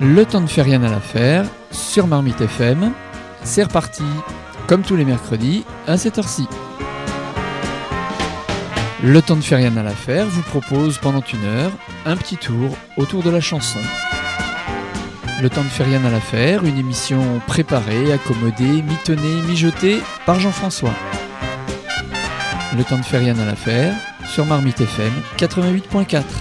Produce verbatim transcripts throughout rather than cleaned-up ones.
Le temps ne fait rien à l'affaire sur Marmite F M. C'est reparti, comme tous les mercredis, à cette heure-ci. Le temps ne fait rien à l'affaire vous propose pendant une heure un petit tour autour de la chanson. Le temps ne fait rien à l'affaire, une émission préparée, accommodée, mitonnée, mijotée par Jean-François. Le temps ne fait rien à l'affaire sur Marmite F M quatre-vingt-huit point quatre.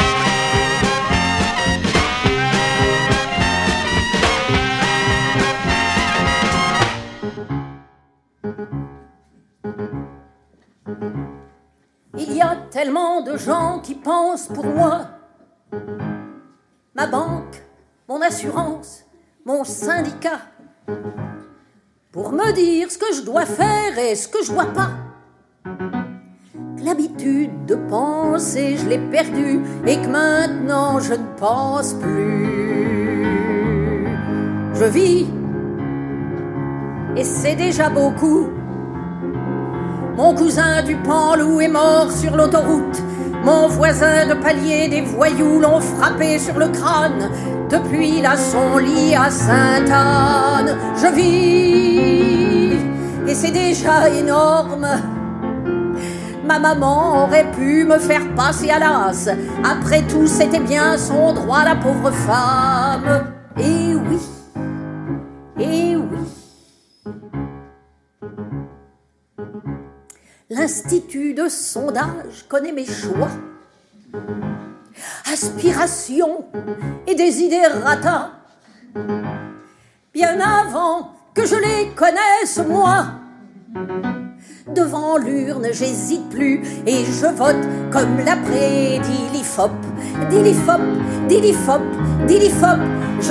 Il y a tellement de gens qui pensent pour moi. Ma banque, mon assurance, mon syndicat. Pour me dire ce que je dois faire et ce que je dois pas. L'habitude de penser, je l'ai perdue. Et que maintenant je ne pense plus. Je vis, et c'est déjà beaucoup. Mon cousin du Panloup est mort sur l'autoroute. Mon voisin de palier, des voyous l'ont frappé sur le crâne. Depuis là son lit à Sainte-Anne. Je vis, et c'est déjà énorme. Ma maman aurait pu me faire passer à l'as. Après tout, c'était bien son droit, la pauvre femme. Et oui, et oui. L'Institut de sondage connaît mes choix. Aspiration et des idées rata. Bien avant que je les connaisse, moi. Devant l'urne, j'hésite plus et je vote comme l'a prédit l'I F O P. Dit l'I F O P, dit l'I F O P, dit l'I F O P. Je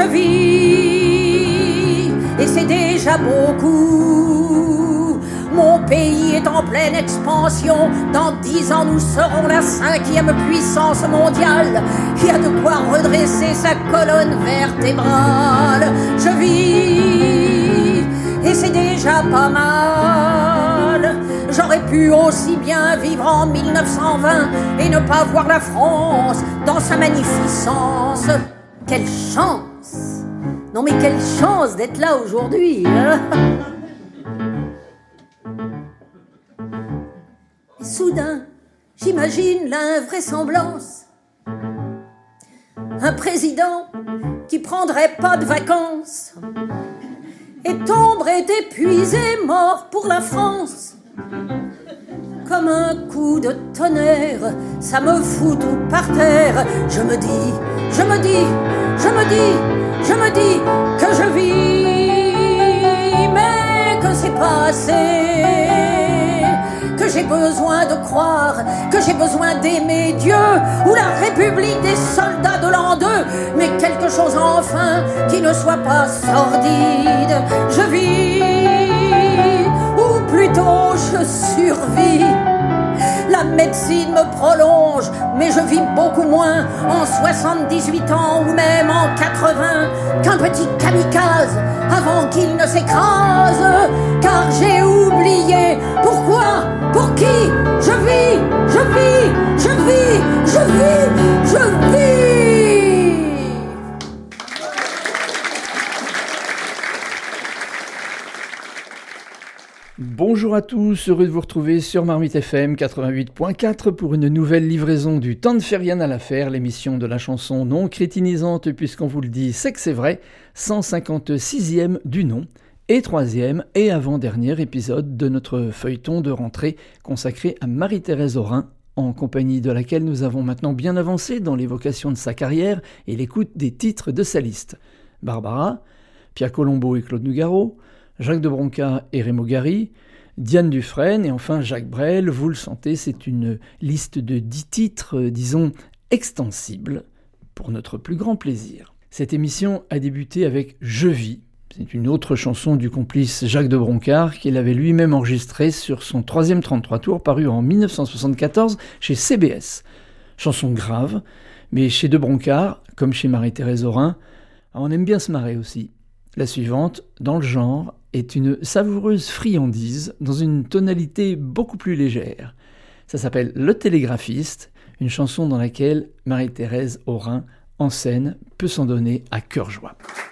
vis et c'est déjà beaucoup. Mon pays est en pleine expansion. Dans dix ans, nous serons la cinquième puissance mondiale. Il y a de quoi redresser sa colonne vertébrale. Je vis, et c'est déjà pas mal. J'aurais pu aussi bien vivre en mille neuf cent vingt et ne pas voir la France dans sa magnificence. Quelle chance! Non mais quelle chance d'être là aujourd'hui, hein? Soudain, j'imagine l'invraisemblance. Un président qui prendrait pas de vacances et tomberait épuisé, mort pour la France. Comme un coup de tonnerre, ça me fout tout par terre. Je me dis, je me dis, je me dis, je me dis que je vis, mais que c'est pas assez. Que j'ai besoin de croire, que j'ai besoin d'aimer Dieu ou la République des soldats de l'an deux, mais quelque chose enfin qui ne soit pas sordide. Je vis, ou plutôt je survis. La médecine me prolonge, mais je vis beaucoup moins en soixante-dix-huit ans ou même en quatre-vingts qu'un petit kamikaze avant qu'il ne s'écrase. Car j'ai oublié pourquoi, pour qui je vis, je vis, je vis, je vis, je vis. Bonjour à tous, heureux de vous retrouver sur Marmite F M quatre-vingt-huit point quatre pour une nouvelle livraison du Temps ne fait rien à l'affaire, l'émission de la chanson non crétinisante, puisqu'on vous le dit, c'est que c'est vrai, cent cinquante-sixième du nom, et troisième et avant-dernier épisode de notre feuilleton de rentrée consacré à Marie-Thérèse Aurin, en compagnie de laquelle nous avons maintenant bien avancé dans l'évocation de sa carrière et l'écoute des titres de sa liste. Barbara, Pierre Colombo et Claude Nougaro, Jacques de Broca et Raymond Gary, Diane Dufresne et enfin Jacques Brel. Vous le sentez, c'est une liste de dix titres, euh, disons, extensibles, pour notre plus grand plaisir. Cette émission a débuté avec « Je vis ». C'est une autre chanson du complice Jacques de Broncard qu'il avait lui-même enregistrée sur son troisième trente-trois tours paru en dix-neuf cent soixante-quatorze chez C B S. Chanson grave, mais chez de Broncard, comme chez Marie-Thérèse Aurin, on aime bien se marrer aussi. La suivante, dans le genre, est une savoureuse friandise dans une tonalité beaucoup plus légère. Ça s'appelle « Le télégraphiste », une chanson dans laquelle Marie-Thérèse Aurin en scène peut s'en donner à cœur joie.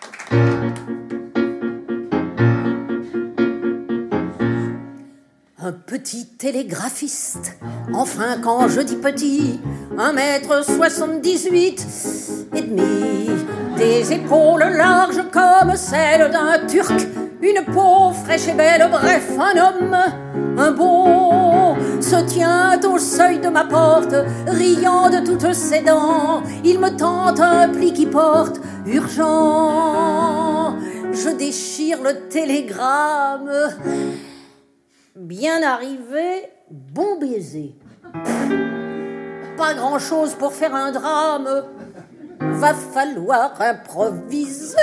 Un petit télégraphiste, enfin quand je dis petit, un mètre soixante-dix-huit et demi, des épaules larges comme celles d'un Turc, une peau fraîche et belle, bref un homme, un beau, se tient au seuil de ma porte, riant de toutes ses dents, il me tente un pli qui porte, urgent, je déchire le télégramme. Bien arrivé, bon baiser. Pas grand-chose pour faire un drame. Va falloir improviser.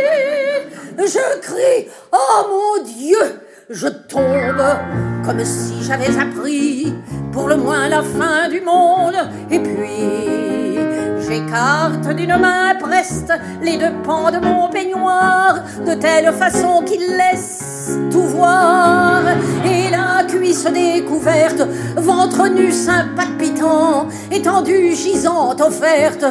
Je crie, oh mon Dieu, je tombe comme si j'avais appris pour le moins la fin du monde. Et puis j'écarte d'une main preste les deux pans de mon peignoir de telle façon qu'il laisse tout voir. Et la cuisse découverte, ventre nu, sein palpitant, étendue, gisante, offerte,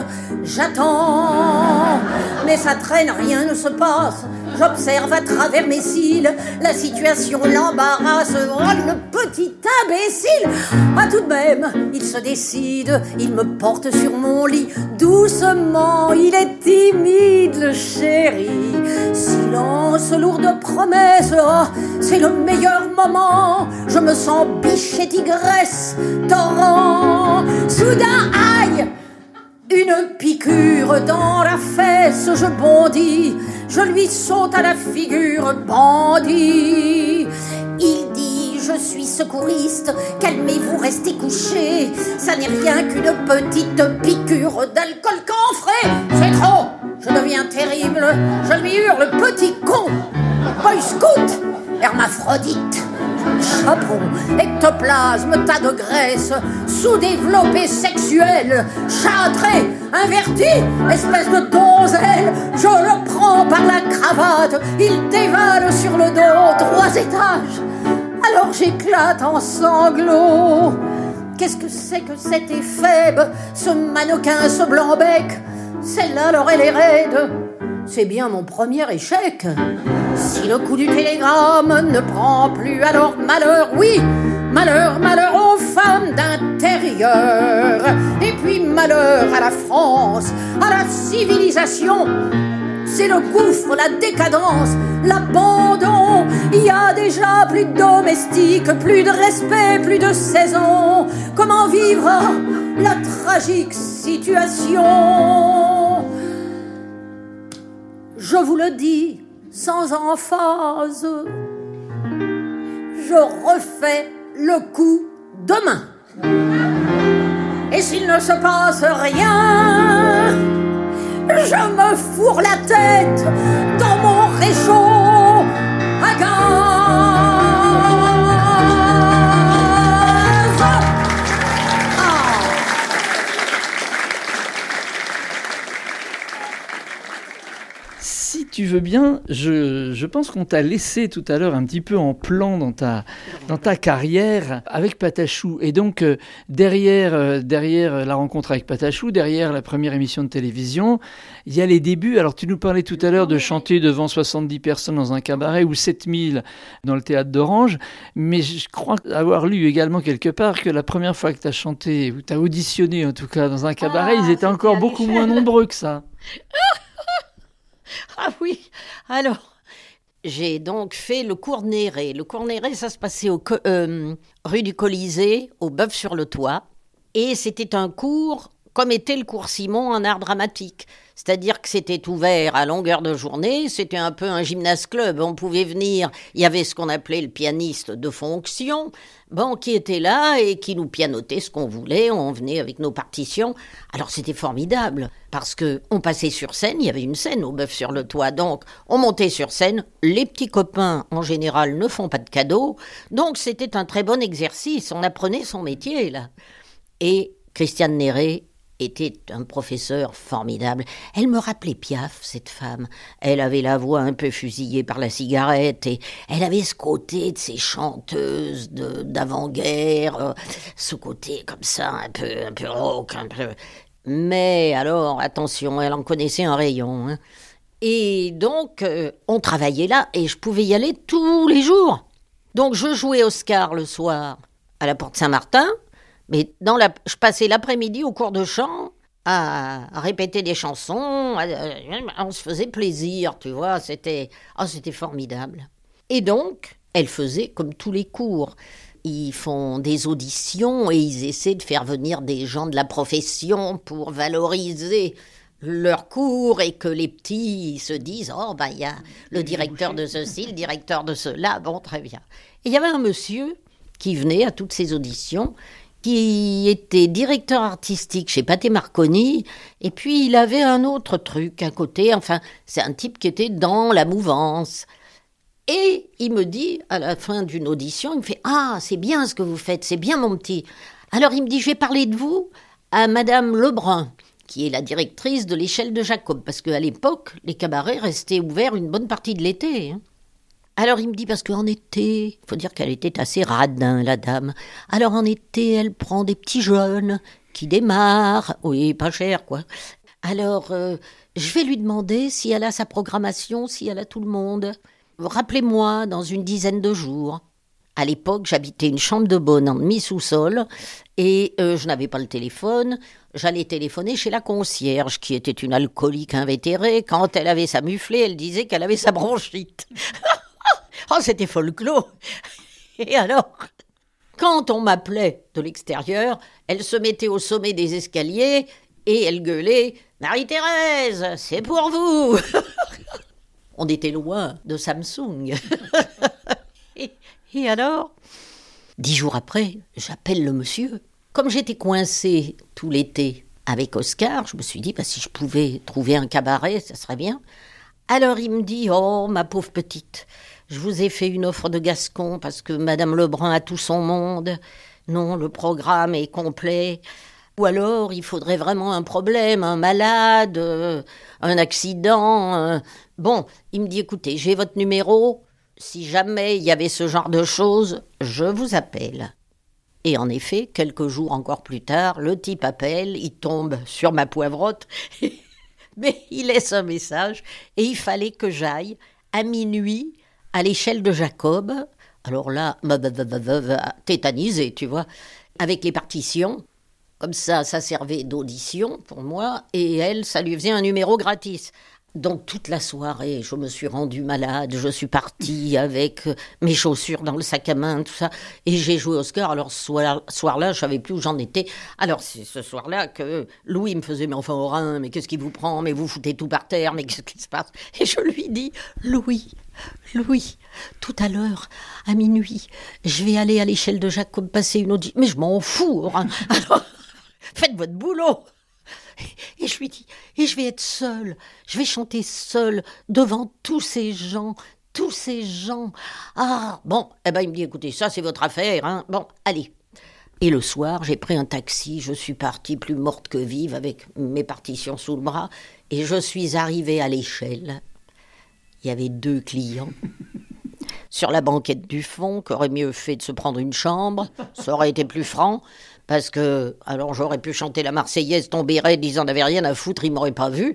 j'attends. Mais ça traîne, rien ne se passe. J'observe à travers mes cils, la situation l'embarrasse. Oh, le petit imbécile! Ah, tout de même, il se décide, il me porte sur mon lit, doucement, il est timide, le chéri. Silence lourd de promesses, oh, c'est le meilleur moment. Je me sens biche et tigresse, torrent. Soudain, aïe! Une piqûre dans la fesse, je bondis, je lui saute à la figure, bandit. Il dit, je suis secouriste, calmez-vous, restez couché. Ça n'est rien qu'une petite piqûre d'alcool camphré. C'est trop, je deviens terrible, je lui hurle, petit con. Boy Scout, hermaphrodite. Chaperon, ectoplasme, tas de graisse, sous-développé sexuel, châtré, inverti, espèce de donzelle. Je le prends par la cravate, il dévale sur le dos, trois étages. Alors j'éclate en sanglots. Qu'est-ce que c'est que cet éphèbe, ce mannequin, ce blanc-bec? Celle-là, alors elle est raide. C'est bien mon premier échec. Si le coup du télégramme ne prend plus, alors malheur, oui, malheur, malheur aux femmes d'intérieur. Et puis malheur à la France, à la civilisation. C'est le gouffre, la décadence, l'abandon. Il y a déjà plus de domestiques, plus de respect, plus de saison. Comment vivre la tragique situation? Je vous le dis sans emphase, je refais le coup demain. Et s'il ne se passe rien, je me fourre la tête dans mon réchaud à gaz. Si tu veux bien, je, je pense qu'on t'a laissé tout à l'heure un petit peu en plan dans ta, dans ta carrière avec Patachou. Et donc, euh, derrière, euh, derrière la rencontre avec Patachou, derrière la première émission de télévision, il y a les débuts. Alors, tu nous parlais tout à l'heure de chanter devant soixante-dix personnes dans un cabaret ou sept mille dans le théâtre d'Orange. Mais je crois avoir lu également quelque part que la première fois que tu as chanté, ou tu as auditionné en tout cas dans un cabaret, ah, ils étaient encore beaucoup moins nombreux que ça. Ah oui, alors, j'ai donc fait le cours Néré. Le cours Néré, ça se passait au, euh, rue du Colisée, au Bœuf-sur-le-Toit. Et c'était un cours, comme était le cours Simon en art dramatique. C'est-à-dire que c'était ouvert à longueur de journée, c'était un peu un gymnase-club. On pouvait venir, il y avait ce qu'on appelait le pianiste de fonction, bon, qui était là et qui nous pianotait ce qu'on voulait. On venait avec nos partitions. Alors c'était formidable, parce qu'on passait sur scène, il y avait une scène au Bœuf-sur-le-Toit, donc on montait sur scène. Les petits copains, en général, ne font pas de cadeaux, donc c'était un très bon exercice. On apprenait son métier, là. Et Christiane Néré était un professeur formidable. Elle me rappelait Piaf, cette femme. Elle avait la voix un peu fusillée par la cigarette et elle avait ce côté de ces chanteuses de, d'avant-guerre, euh, ce côté comme ça, un peu, un peu rock, un peu... Mais alors, attention, elle en connaissait un rayon. Hein. Et donc, euh, on travaillait là et je pouvais y aller tous les jours. Donc, je jouais Oscar le soir à la Porte Saint-Martin, mais dans la, je passais l'après-midi au cours de chant à, à répéter des chansons. À, à, on se faisait plaisir, tu vois, c'était, oh, c'était formidable. Et donc, elle faisait comme tous les cours. Ils font des auditions et ils essaient de faire venir des gens de la profession pour valoriser leur cours et que les petits se disent « Oh, bah, il y a le directeur de ceci, le directeur de cela. » Bon, très bien. Et il y avait un monsieur qui venait à toutes ces auditions, qui était directeur artistique chez Pathé Marconi, et puis il avait un autre truc à côté. Enfin, c'est un type qui était dans la mouvance. Et il me dit, à la fin d'une audition, il me fait « Ah, c'est bien ce que vous faites, c'est bien mon petit. » Alors il me dit « Je vais parler de vous à Madame Lebrun, qui est la directrice de l'échelle de Jacob. » Parce qu'à l'époque, les cabarets restaient ouverts une bonne partie de l'été. Hein. Alors il me dit, parce qu'en été, il faut dire qu'elle était assez radin, la dame. Alors en été, elle prend des petits jeunes qui démarrent. Oui, pas cher, quoi. Alors, euh, je vais lui demander si elle a sa programmation, si elle a tout le monde. Rappelez-moi dans une dizaine de jours. À l'époque, j'habitais une chambre de bonne en demi-sous-sol et euh, je n'avais pas le téléphone. J'allais téléphoner chez la concierge, qui était une alcoolique invétérée. Quand elle avait sa muflée, elle disait qu'elle avait sa bronchite. Oh, c'était folklore. Et alors, quand on m'appelait de l'extérieur, elle se mettait au sommet des escaliers et elle gueulait « Marie-Thérèse, c'est pour vous !» On était loin de Samsung. et, et alors, dix jours après, j'appelle le monsieur. Comme j'étais coincée tout l'été avec Oscar, je me suis dit bah, si je pouvais trouver un cabaret, ça serait bien. Alors il me dit « Oh, ma pauvre petite, je vous ai fait une offre de Gascon parce que Madame Lebrun a tout son monde. Non, le programme est complet. Ou alors, il faudrait vraiment un problème, un malade, euh, un accident. Euh. Bon, il me dit, écoutez, j'ai votre numéro. Si jamais il y avait ce genre de choses, je vous appelle. » Et en effet, quelques jours encore plus tard, le type appelle, il tombe sur ma poivrotte, mais il laisse un message et il fallait que j'aille à minuit à l'échelle de Jacob. Alors là, tétanisé, tu vois, avec les partitions. Comme ça, ça servait d'audition pour moi, et elle, ça lui faisait un numéro gratis. Donc toute la soirée, je me suis rendue malade, je suis partie avec mes chaussures dans le sac à main, tout ça, et j'ai joué Oscar. Alors ce soir, soir-là, je savais plus où j'en étais. Alors c'est ce soir-là que Louis me faisait « Mais enfin, au rein, mais qu'est-ce qui vous prend? Mais vous foutez tout par terre, mais qu'est-ce qui se passe ?» Et je lui dis « Louis, Louis, tout à l'heure, à minuit, je vais aller à l'échelle de Jacob passer une audition. Mais je m'en fous, hein. Alors, faites votre boulot. » Et je lui dis, et je vais être seule, je vais chanter seule devant tous ces gens, tous ces gens. Ah, bon, eh ben il me dit, écoutez, ça c'est votre affaire, hein. Bon, allez. Et le soir, j'ai pris un taxi, je suis partie plus morte que vive avec mes partitions sous le bras, et je suis arrivée à l'échelle. Il y avait deux clients. Sur la banquette du fond, qu'aurait mieux fait de se prendre une chambre, ça aurait été plus franc. Parce que, alors j'aurais pu chanter la Marseillaise, tomber raide, disant n'avait rien à foutre, il m'aurait pas vu.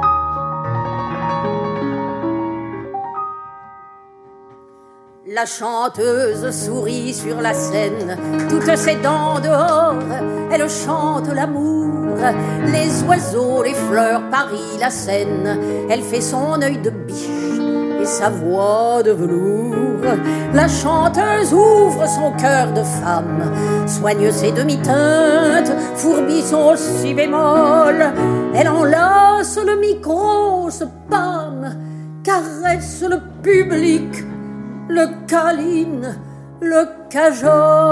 La chanteuse sourit sur la scène, toutes ses dents dehors, elle chante l'amour, les oiseaux, les fleurs, Paris, la Seine, elle fait son œil de biche et sa voix de velours. La chanteuse ouvre son cœur de femme, soigne ses demi-teintes, fourbit son si bémol. Elle enlace le micro, se pâme, caresse le public, le câline, le cajole.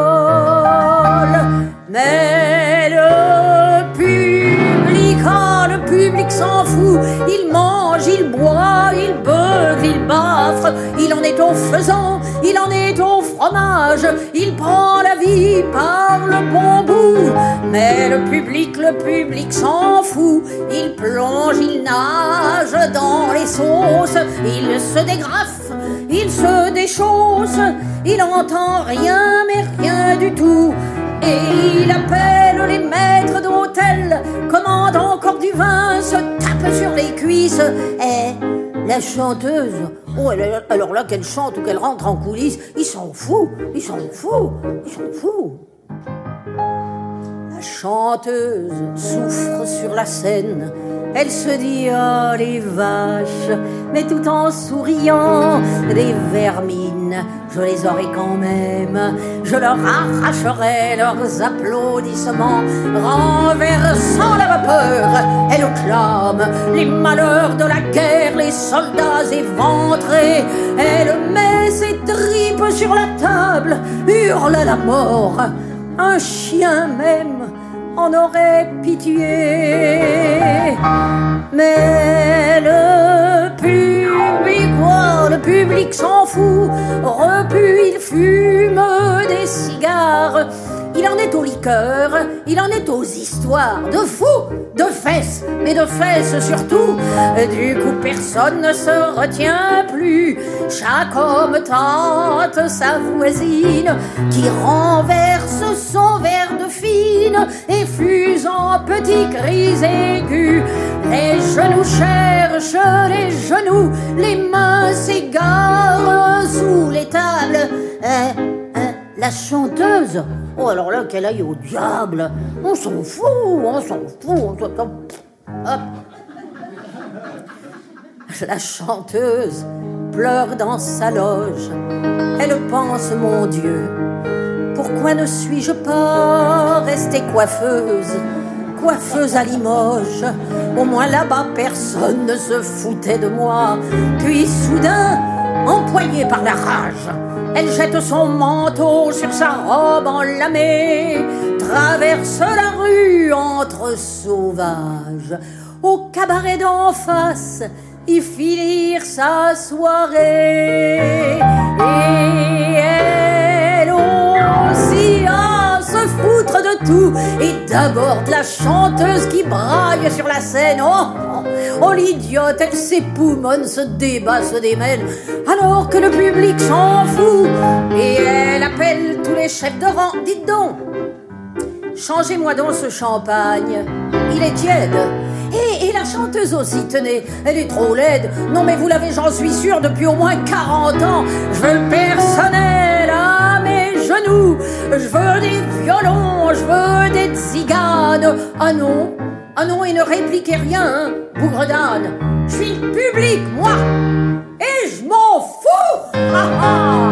Mais le public, ah, le public s'en fout. Il mange, il boit, il beugle, il bafre. Il en est au faisan, il en est au fromage. Il prend la vie par le bon bout. Mais le public, le public s'en fout. Il plonge, il nage dans les sauces. Il se dégrafe, il se déchausse. Il entend rien, mais rien du tout. Et il appelle les maîtres d'hôtel. Comment vin se tape sur les cuisses. Et la chanteuse, oh, elle, alors là qu'elle chante ou qu'elle rentre en coulisses, il s'en fout, il s'en fout, il s'en fout. La chanteuse souffre sur la scène. Elle se dit, oh les vaches, mais tout en souriant, des vermines, je les aurai quand même. Je leur arracherai leurs applaudissements, renversant la vapeur. Elle clame les malheurs de la guerre, les soldats éventrés. Elle met ses tripes sur la table, hurle la mort. Un chien même en aurait pitié. Mais le public, oh, le public s'en fout. Repu, il fume des cigares. Il en est aux liqueurs, il en est aux histoires de fous, de fesses, mais de fesses surtout. Du coup, personne ne se retient plus. Chaque homme tente sa voisine qui renverse son verre de fine et fuse en petits cris aigus. Les genoux cherchent les genoux, les mains s'égarent sous les tables. Euh, euh, la chanteuse, oh alors là qu'elle aille au diable, on s'en fout, on s'en fout, on s'en fout. Hop. La chanteuse pleure dans sa loge, elle pense, mon Dieu, pourquoi ne suis-je pas restée coiffeuse, coiffeuse à Limoges, au moins là-bas personne ne se foutait de moi. Puis soudain, empoignée par la rage, elle jette son manteau sur sa robe enlamée, traverse la rue entre sauvages, au cabaret d'en face, y finir sa soirée. Et elle aussi à se foutre de tout, et d'abord de la chanteuse qui braille sur la scène. Oh, oh, oh l'idiote, elle s'époumonne, se débat, se démêle, alors que le public s'en fout. Et elle appelle tous les chefs de rang. Dites donc, changez-moi donc ce champagne, il est tiède. Et, et la chanteuse aussi, tenez, elle est trop laide. Non mais vous l'avez, j'en suis sûre, depuis au moins quarante ans. Je veux le personnel à mes genoux, je veux des violons, je veux des tziganes. Ah non, ah non, et ne répliquez rien, hein, bougre d'âne. Je suis le public, moi, et je m'en fous. Ah ah.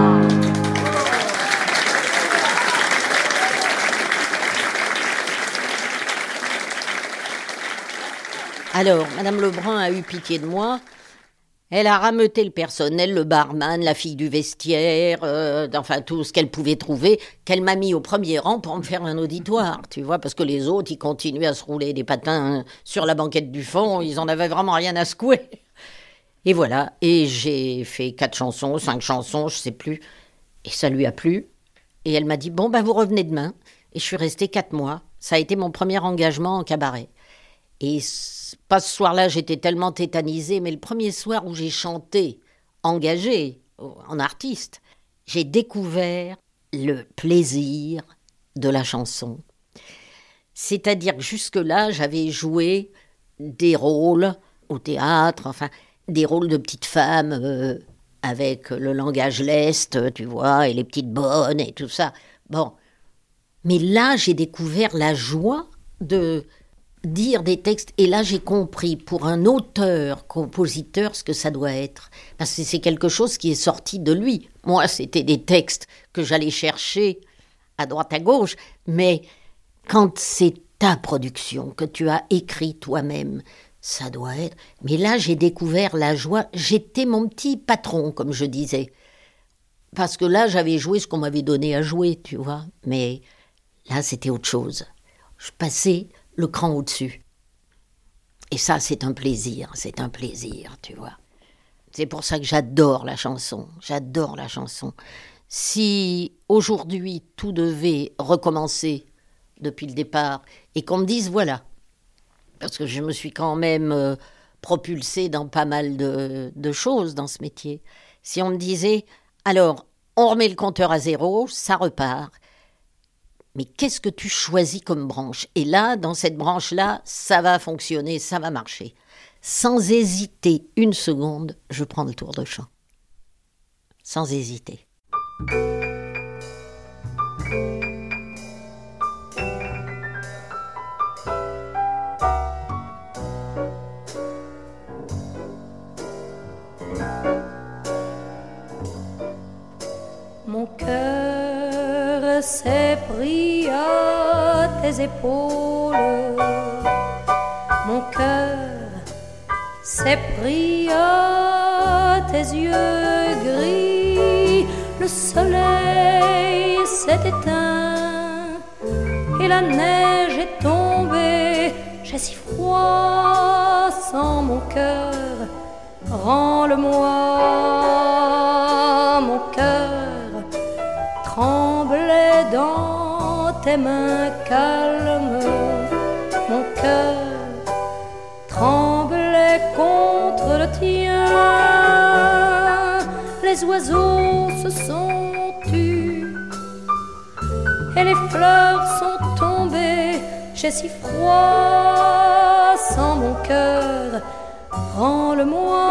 Alors, Madame Lebrun a eu pitié de moi. Elle a rameuté le personnel, le barman, la fille du vestiaire, euh, enfin tout ce qu'elle pouvait trouver, qu'elle m'a mis au premier rang pour me faire un auditoire, tu vois, parce que les autres, ils continuaient à se rouler des patins sur la banquette du fond, ils en avaient vraiment rien à secouer. Et voilà, et j'ai fait quatre chansons, cinq chansons, je sais plus, et ça lui a plu. Et elle m'a dit, bon, ben vous revenez demain. Et je suis restée quatre mois. Ça a été mon premier engagement en cabaret. Et pas ce soir-là, j'étais tellement tétanisée, mais le premier soir où j'ai chanté, engagée, en artiste, j'ai découvert le plaisir de la chanson. C'est-à-dire que jusque-là, j'avais joué des rôles au théâtre, enfin, des rôles de petites femmes euh, avec le langage leste, tu vois, et les petites bonnes et tout ça. Bon, mais là, j'ai découvert la joie de dire des textes, et là j'ai compris pour un auteur, compositeur, ce que ça doit être, parce que c'est quelque chose qui est sorti de lui. Moi c'était des textes que j'allais chercher à droite à gauche, mais quand c'est ta production, que tu as écrit toi-même, ça doit être... Mais là j'ai découvert la joie, j'étais mon petit patron, comme je disais, parce que là j'avais joué ce qu'on m'avait donné à jouer, tu vois, mais là c'était autre chose. Je passais le cran au-dessus. Et ça, c'est un plaisir, c'est un plaisir, tu vois. C'est pour ça que j'adore la chanson, j'adore la chanson. Si aujourd'hui, tout devait recommencer depuis le départ, et qu'on me dise, voilà, parce que je me suis quand même euh, propulsée dans pas mal de, de choses dans ce métier, si on me disait, alors, on remet le compteur à zéro, ça repart, mais qu'est-ce que tu choisis comme branche? Et là, dans cette branche-là, ça va fonctionner, ça va marcher. Sans hésiter une seconde, je prends le tour de chant. Sans hésiter. Mon cœur s'est pris à tes épaules. Mon cœur s'est pris à tes yeux gris. Le soleil s'est éteint et la neige est tombée. J'ai si froid sans mon cœur. Rends-le-moi, mon cœur tremblait dans tes mains calmes. Mon cœur tremblait contre le tien. Les oiseaux se sont tus et les fleurs sont tombées. J'ai si froid sans mon cœur. Rends-le-moi,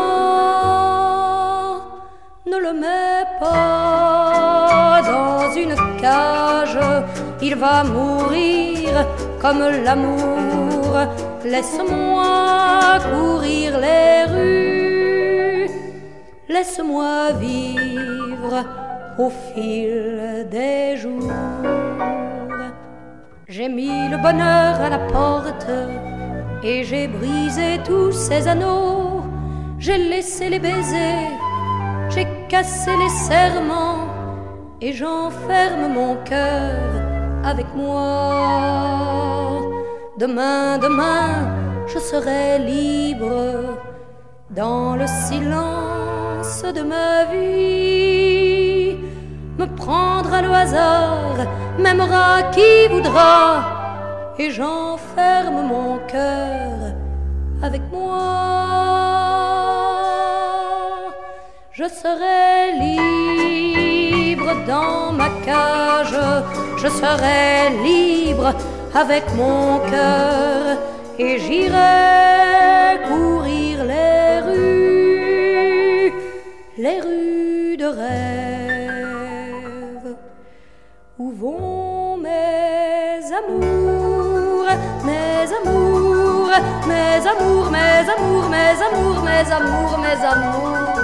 ne le mets pas dans une cage. Il va mourir comme l'amour. Laisse-moi courir les rues. Laisse-moi vivre au fil des jours. J'ai mis le bonheur à la porte et j'ai brisé tous ces anneaux. J'ai laissé les baisers, j'ai cassé les serments et j'enferme mon cœur avec moi. Demain, demain, je serai libre dans le silence de ma vie. Me prendra le hasard, m'aimera qui voudra, et j'enferme mon cœur avec moi. Je serai libre dans ma cage, je serai libre avec mon cœur, et j'irai courir les rues, les rues de rêve, où vont mes amours, mes amours, mes amours, mes amours, mes amours, mes amours, mes amours.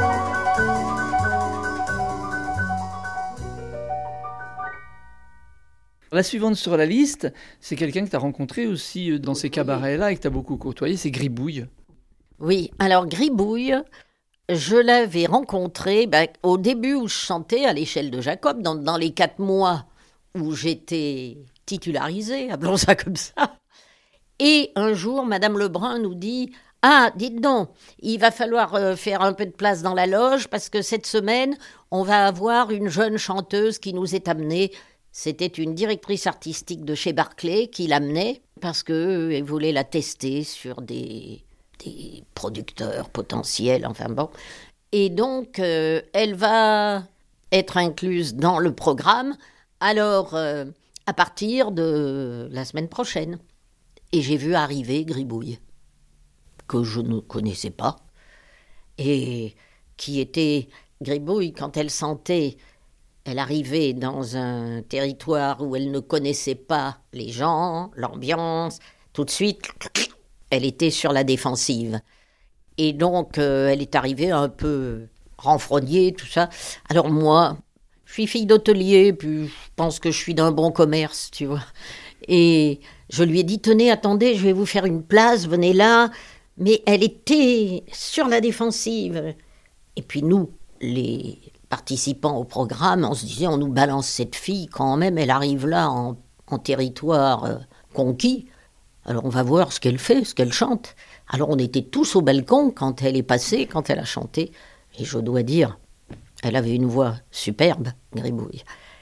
La suivante sur la liste, c'est quelqu'un que tu as rencontré aussi dans ces cabarets-là et que tu as beaucoup côtoyé, c'est Gribouille. Oui, alors Gribouille, je l'avais rencontré ben, au début où je chantais à l'échelle de Jacob, dans, dans les quatre mois où j'étais titularisée, appelons ça comme ça. Et un jour, Madame Lebrun nous dit « Ah, dites donc, il va falloir euh, faire un peu de place dans la loge parce que cette semaine, on va avoir une jeune chanteuse qui nous est amenée. » C'était une directrice artistique de chez Barclay qui l'amenait parce qu'elle voulait la tester sur des, des producteurs potentiels, enfin bon. Et donc, euh, elle va être incluse dans le programme, alors euh, à partir de la semaine prochaine. Et j'ai vu arriver Gribouille, que je ne connaissais pas, et qui était Gribouille quand elle sentait... Elle arrivait dans un territoire où elle ne connaissait pas les gens, l'ambiance. Tout de suite, elle était sur la défensive. Et donc, euh, elle est arrivée un peu renfrognée, tout ça. Alors moi, je suis fille d'hôtelier, puis je pense que je suis d'un bon commerce, tu vois. Et je lui ai dit, tenez, attendez, je vais vous faire une place, venez là. Mais elle était sur la défensive. Et puis nous, les... participants au programme, on se disait, on nous balance cette fille, quand même, elle arrive là en, en territoire euh, conquis, alors on va voir ce qu'elle fait, ce qu'elle chante. Alors on était tous au balcon quand elle est passée, quand elle a chanté, et je dois dire, elle avait une voix superbe, Gribouille.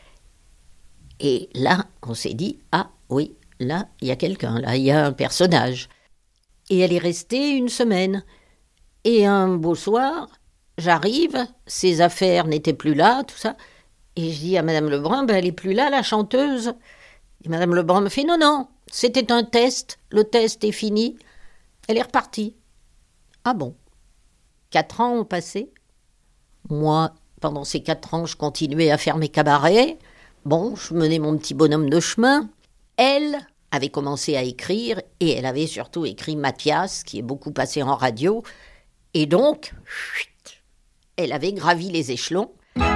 Et là, on s'est dit, ah oui, là, il y a quelqu'un, là, il y a un personnage. Et elle est restée une semaine. Et un beau soir... J'arrive, ses affaires n'étaient plus là, tout ça. Et je dis à Madame Lebrun, ben, elle n'est plus là, la chanteuse. Et Madame Lebrun me fait « Non, non, c'était un test, le test est fini. » Elle est repartie. Ah bon? Quatre ans ont passé. Moi, pendant ces quatre ans, je continuais à faire mes cabarets. Bon, je menais mon petit bonhomme de chemin. Elle avait commencé à écrire et elle avait surtout écrit Mathias, qui est beaucoup passé en radio. Et donc, chut, elle avait gravi les échelons.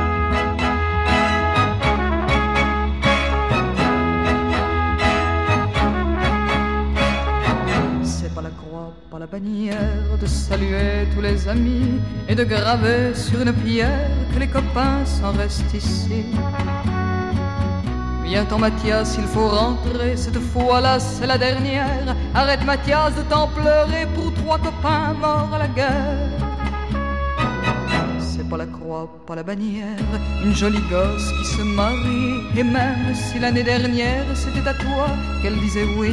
C'est pas la croix, pas la bannière de saluer tous les amis et de graver sur une pierre que les copains s'en restent ici. Viens-t'en Mathias, il faut rentrer, cette fois-là c'est la dernière. Arrête Mathias de t'en pleurer pour trois copains morts à la guerre. C'est pas la croix, pas la bannière, une jolie gosse qui se marie. Et même si l'année dernière c'était à toi qu'elle disait oui.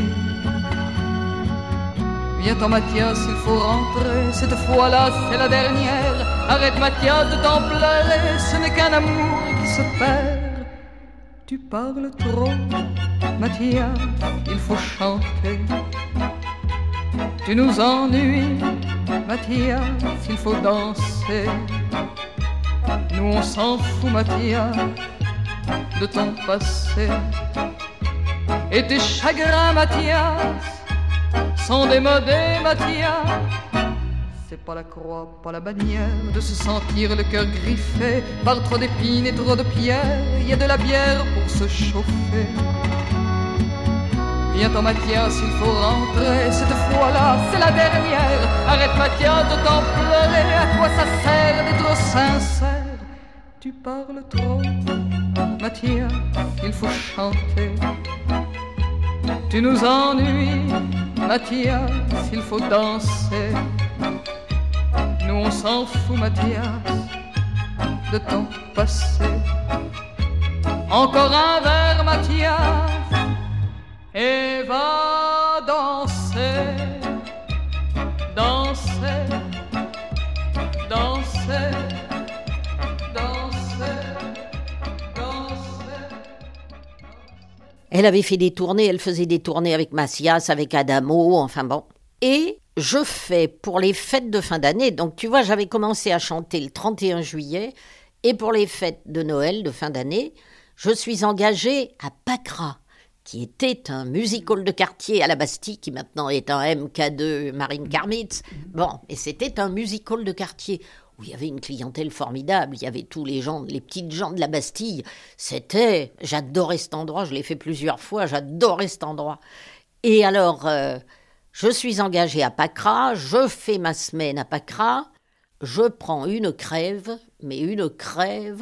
Viens-t'en Mathias, il faut rentrer, cette fois-là c'est la dernière. Arrête Mathias de t'en pleurer, ce n'est qu'un amour qui se perd. Tu parles trop, Mathias, il faut chanter. Tu nous ennuies, Mathias, il faut danser. Nous on s'en fout, Mathias, de ton passé. Et tes chagrins, Mathias, sont démodés, Mathias. C'est pas la croix, pas la bannière de se sentir le cœur griffé par trop d'épines et trop de pierres. Il y a de la bière pour se chauffer. Viens-t'en Mathias, il faut rentrer, cette fois-là c'est la dernière. Arrête Mathias de t'en pleurer, à quoi ça sert d'être sincère? Tu parles trop, Mathias, il faut chanter. Tu nous ennuies, Mathias, il faut danser. Nous on s'en fout, Mathias, de ton passé. Encore un verre, Mathias, et va danser, danser, danser, danser, danser. Elle avait fait des tournées, elle faisait des tournées avec Macias, avec Adamo, enfin bon. Et je fais pour les fêtes de fin d'année, donc tu vois, j'avais commencé à chanter le trente et un juillet, et pour les fêtes de Noël de fin d'année, je suis engagée à Pacra, qui était un music hall de quartier à la Bastille, qui maintenant est un M K deux Marine Karmitz. Bon, et c'était un music hall de quartier où il y avait une clientèle formidable, il y avait tous les gens, les petites gens de la Bastille. C'était, j'adorais cet endroit, je l'ai fait plusieurs fois, j'adorais cet endroit. Et alors, euh, je suis engagée à Pacra, je fais ma semaine à Pacra, je prends une crève, mais une crève.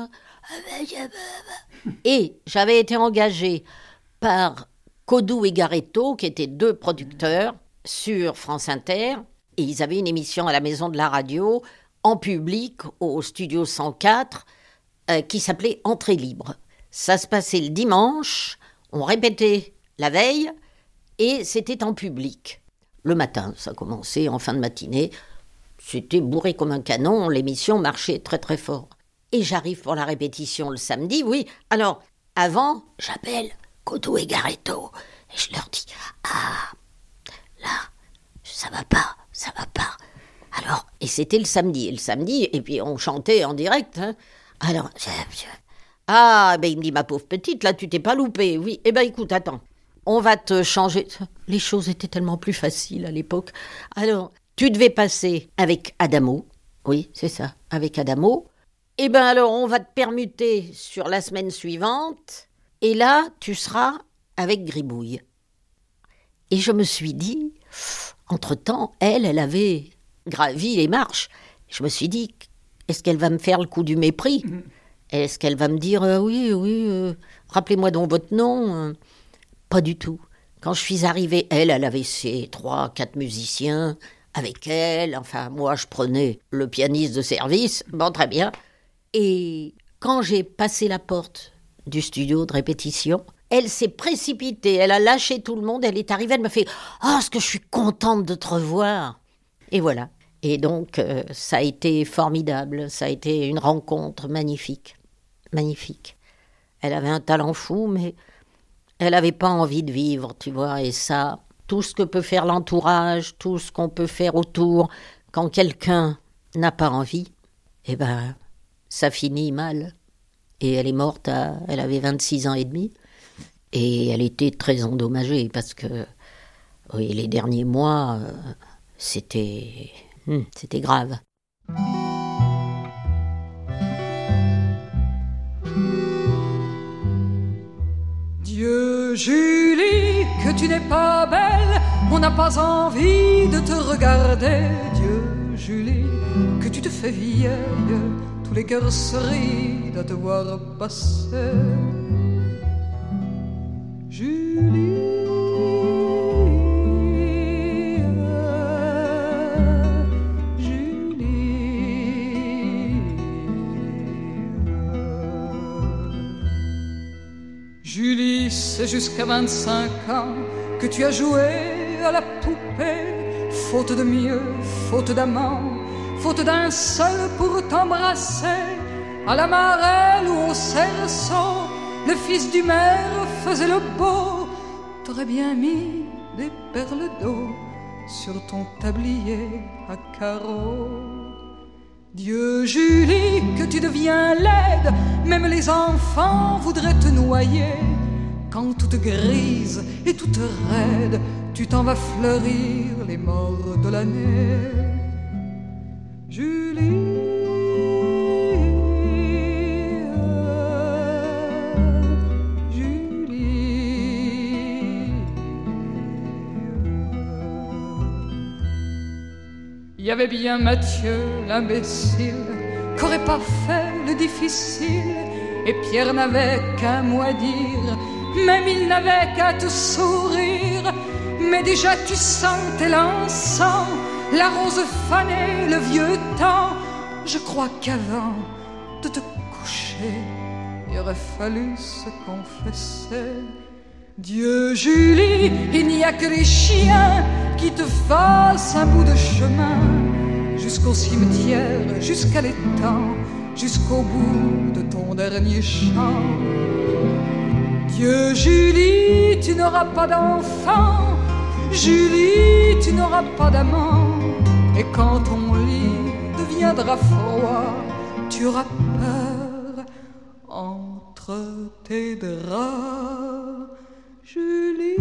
Et j'avais été engagée par Codou et Garetto, qui étaient deux producteurs sur France Inter, et ils avaient une émission à la Maison de la Radio, en public, au studio cent quatre, euh, qui s'appelait Entrée libre. Ça se passait le dimanche, on répétait la veille, et c'était en public. Le matin, ça commençait en fin de matinée, c'était bourré comme un canon, l'émission marchait très très fort. Et j'arrive pour la répétition le samedi, oui. Alors, avant, j'appelle Codou et Garetto, et je leur dis « Ah, là, ça va pas, ça va pas. » Alors, et c'était le samedi, et le samedi, et puis on chantait en direct. Hein. Alors, je, je... ah, ben il me dit « Ma pauvre petite, là, tu t'es pas loupée. » Oui, eh ben écoute, attends, on va te changer. Les choses étaient tellement plus faciles à l'époque. Alors, tu devais passer avec Adamo. Oui, c'est ça, avec Adamo. Eh ben alors, on va te permuter sur la semaine suivante, et là, tu seras avec Gribouille. Et je me suis dit, entre-temps, elle, elle avait gravi les marches. Je me suis dit, est-ce qu'elle va me faire le coup du mépris ? mmh. Est-ce qu'elle va me dire, euh, oui, oui, euh, rappelez-moi donc votre nom ? Pas du tout. Quand je suis arrivée, elle, elle avait ses trois, quatre musiciens avec elle. Enfin, moi, je prenais le pianiste de service. Bon, très bien. Et quand j'ai passé la porte du studio de répétition, elle s'est précipitée, elle a lâché tout le monde, elle est arrivée, elle m'a fait « Ah, oh, est-ce que je suis contente de te revoir !» Et voilà. Et donc, euh, ça a été formidable, ça a été une rencontre magnifique, magnifique. Elle avait un talent fou, mais elle n'avait pas envie de vivre, tu vois, et ça, tout ce que peut faire l'entourage, tout ce qu'on peut faire autour, quand quelqu'un n'a pas envie, eh ben, ça finit mal. Et elle est morte, à, elle avait vingt-six ans et demi, et elle était très endommagée, parce que oui, les derniers mois, euh, c'était, hmm, c'était grave. Dieu, Julie, que tu n'es pas belle, on n'a pas envie de te regarder. Dieu, Julie, que tu te fais vieille, tous les cœurs se rident à te voir passer. Julie, Julie, c'est jusqu'à vingt-cinq ans que tu as joué à la poupée, faute de mieux, faute d'amant, faute d'un seul pour t'embrasser. À la marelle ou au cerceau, le fils du maire faisait le beau. T'aurais bien mis des perles d'eau sur ton tablier à carreaux. Dieu, Julie, que tu deviens laide, même les enfants voudraient te noyer. Quand toute grise et toute raide, tu t'en vas fleurir les morts de l'année. Julie, il y avait bien Mathieu, l'imbécile, qu'aurait pas fait le difficile. Et Pierre n'avait qu'un mot à dire, même il n'avait qu'à te sourire. Mais déjà tu sentais l'encens, la rose fanée, le vieux temps. Je crois qu'avant de te coucher, il aurait fallu se confesser. Dieu, Julie, il n'y a que les chiens qui te fassent un bout de chemin, jusqu'au cimetière, jusqu'à l'étang, jusqu'au bout de ton dernier chant. Dieu, Julie, tu n'auras pas d'enfant, Julie, tu n'auras pas d'amant, et quand ton lit deviendra froid, tu auras peur entre tes draps. Julie,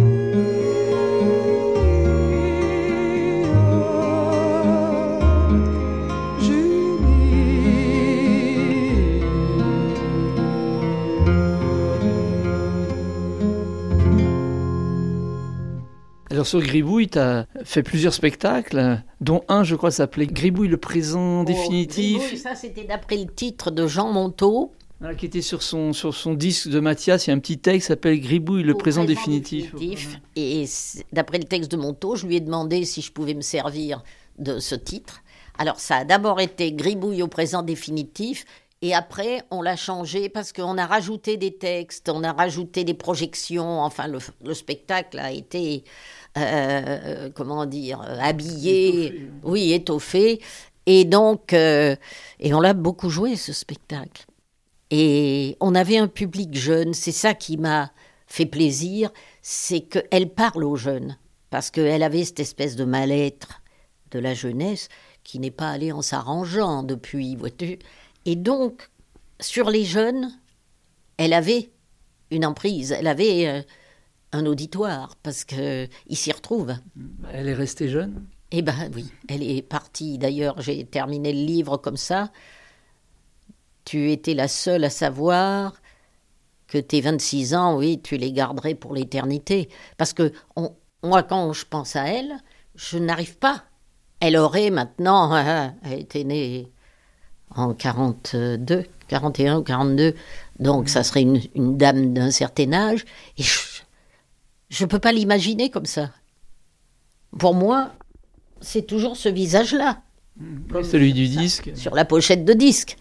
Alors sur Gribouille, tu as fait plusieurs spectacles, dont un, je crois, s'appelait Gribouille le présent Oh, définitif. Gribouille, ça c'était d'après le titre de Jean Monteau. Voilà, qui était sur son, sur son disque de Mathias, il y a un petit texte qui s'appelle Gribouille le Au présent, présent définitif. définitif. Et d'après le texte de Monteau, je lui ai demandé si je pouvais me servir de ce titre. Alors ça a d'abord été Gribouille au présent définitif, et après on l'a changé parce qu'on a rajouté des textes, on a rajouté des projections, enfin le, le spectacle a été, euh, comment dire, habillé, étoffé. oui, étoffé, et donc, euh, et on l'a beaucoup joué ce spectacle. Et on avait un public jeune, c'est ça qui m'a fait plaisir, c'est qu'elle parle aux jeunes, parce qu'elle avait cette espèce de mal-être de la jeunesse qui n'est pas allée en s'arrangeant depuis, vois-tu. Et donc, sur les jeunes, elle avait une emprise, elle avait euh, un auditoire, parce qu'ils s'y retrouvent. Elle est restée jeune ? Eh bien oui, elle est partie, d'ailleurs j'ai terminé le livre comme ça. Tu étais la seule à savoir que tes vingt-six ans, oui, tu les garderais pour l'éternité. Parce que on, moi, quand je pense à elle, je n'arrive pas. Elle aurait maintenant, elle était née en quarante-deux, quarante et un ou quarante-deux, donc ça serait une, une dame d'un certain âge, et je ne peux pas l'imaginer comme ça. Pour moi, c'est toujours ce visage-là. Comme celui du disque. Sur la pochette de disque.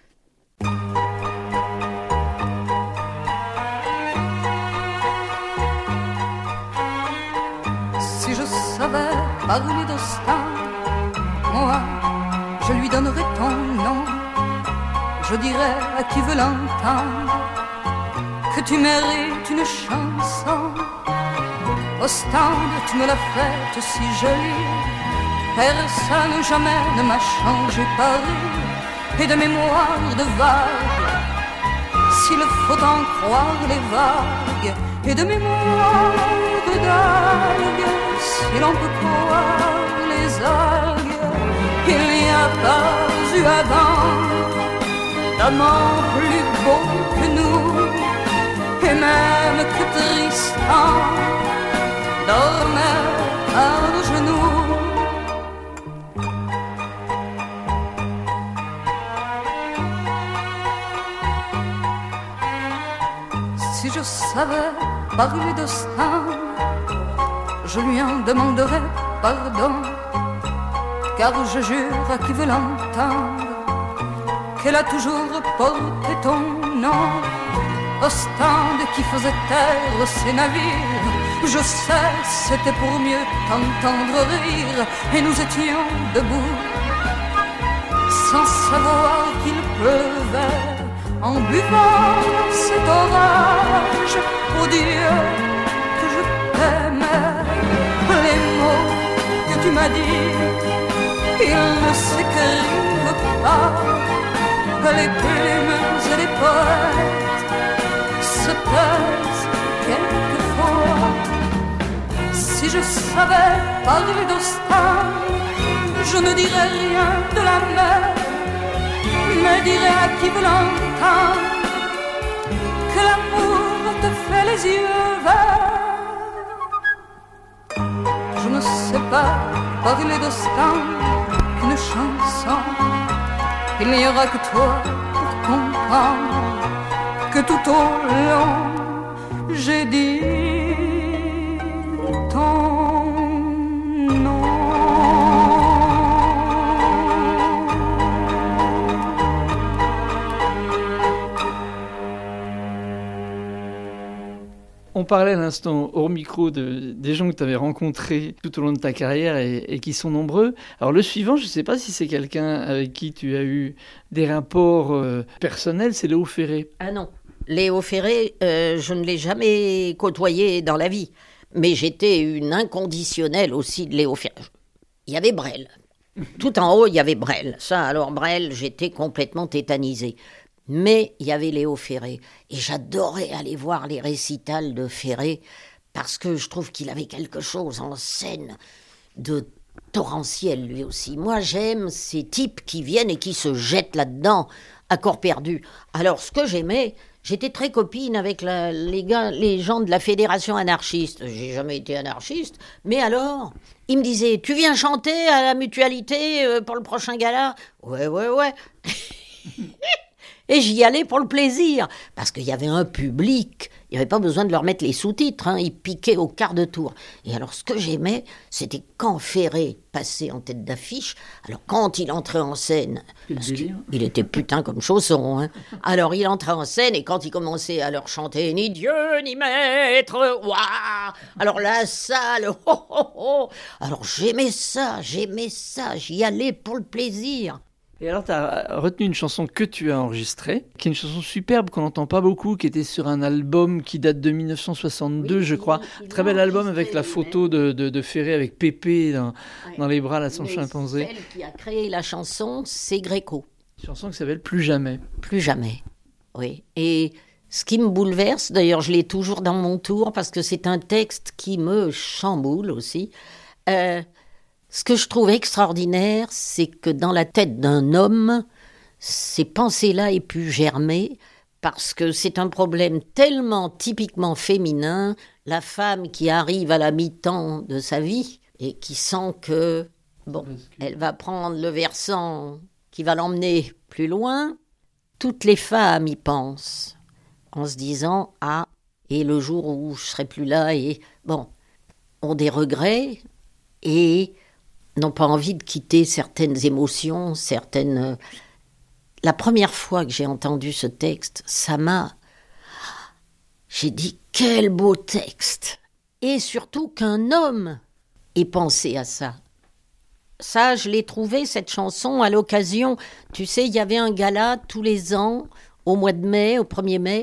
Si je savais parler d'Austin, moi, je lui donnerais ton nom. Je dirais à qui veut l'entendre que tu mérites une chanson. Ostende, tu me l'as faite si jolie. Personne jamais ne m'a changé Paris. Et de mémoire de vagues, s'il faut en croire les vagues, et de mémoire d'algues, si l'on peut croire les algues, il n'y a pas eu avant d'amant plus beau que nous, et même que Tristan dormait à nos genoux. Si je savais parler d'Austin, je lui en demanderais pardon, car je jure à qui veut l'entendre qu'elle a toujours porté ton nom. Ostende qui faisait taire ses navires, je sais, c'était pour mieux t'entendre rire, et nous étions debout, sans savoir qu'il pleuvait, en buvant cet orage. Oh Dieu, que je t'aimais, les mots que tu m'as dit, ils ne s'écrivent pas, les plumes et les poètes se taisent quelquefois. Si je savais parler d'Austin, je ne dirais rien de la mer, mais dirais à qui veut l'entendre que l'amour te fait les yeux verts. Je ne sais pas parler d'Austin qu'une chanson, il n'y aura que toi pour comprendre que tout au long j'ai dit ton nom. On parlait à l'instant hors micro de, des gens que tu avais rencontrés tout au long de ta carrière et, et qui sont nombreux. Alors le suivant, je ne sais pas si c'est quelqu'un avec qui tu as eu des rapports euh, personnels, c'est Léo Ferré. Ah non, Léo Ferré, euh, je ne l'ai jamais côtoyé dans la vie. Mais j'étais une inconditionnelle aussi de Léo Ferré. Il y avait Brel. Tout en haut, il y avait Brel. Ça, alors Brel, j'étais complètement tétanisée. Mais il y avait Léo Ferré. Et j'adorais aller voir les récitals de Ferré parce que je trouve qu'il avait quelque chose en scène de torrentiel, lui aussi. Moi, j'aime ces types qui viennent et qui se jettent là-dedans à corps perdu. Alors, ce que j'aimais, j'étais très copine avec la, les, gars, les gens de la Fédération anarchiste. J'ai jamais été anarchiste. Mais alors, ils me disaient, tu viens chanter à la Mutualité pour le prochain gala ? Ouais, ouais, ouais. Et j'y allais pour le plaisir, parce qu'il y avait un public, il n'y avait pas besoin de leur mettre les sous-titres, hein, ils piquaient au quart de tour. Et alors ce que j'aimais, c'était quand Ferré passait en tête d'affiche, alors quand il entrait en scène, parce qu'il il était putain comme chausson, hein, alors il entrait en scène et quand il commençait à leur chanter « Ni Dieu, ni maître, waouh !» Alors la salle, oh, oh, oh. Alors j'aimais ça, j'aimais ça, j'y allais pour le plaisir. Et alors, tu as retenu une chanson que tu as enregistrée, qui est une chanson superbe qu'on n'entend pas beaucoup, qui était sur un album qui date de dix-neuf cent soixante-deux, oui, je crois. Il, il Très bel album avec la photo de, de, de Ferré avec Pépé dans, ouais. dans les bras, là, son Mais chimpanzé. Celle qui a créé la chanson, c'est Gréco. Une chanson qui s'appelle Plus jamais. Plus jamais, oui. Et ce qui me bouleverse, d'ailleurs, je l'ai toujours dans mon tour, parce que c'est un texte qui me chamboule aussi. Euh, Ce que je trouve extraordinaire, c'est que dans la tête d'un homme, ces pensées-là aient pu germer, parce que c'est un problème tellement typiquement féminin, la femme qui arrive à la mi-temps de sa vie et qui sent que, bon, elle va prendre le versant qui va l'emmener plus loin. Toutes les femmes y pensent, en se disant « Ah, et le jour où je serai plus là » et bon, ont des regrets et n'ont pas envie de quitter certaines émotions, certaines... La première fois que j'ai entendu ce texte, ça m'a... J'ai dit, quel beau texte ! Et surtout qu'un homme ait pensé à ça. Ça, je l'ai trouvé, cette chanson, à l'occasion... Tu sais, il y avait un gala tous les ans, au mois de mai, au premier mai,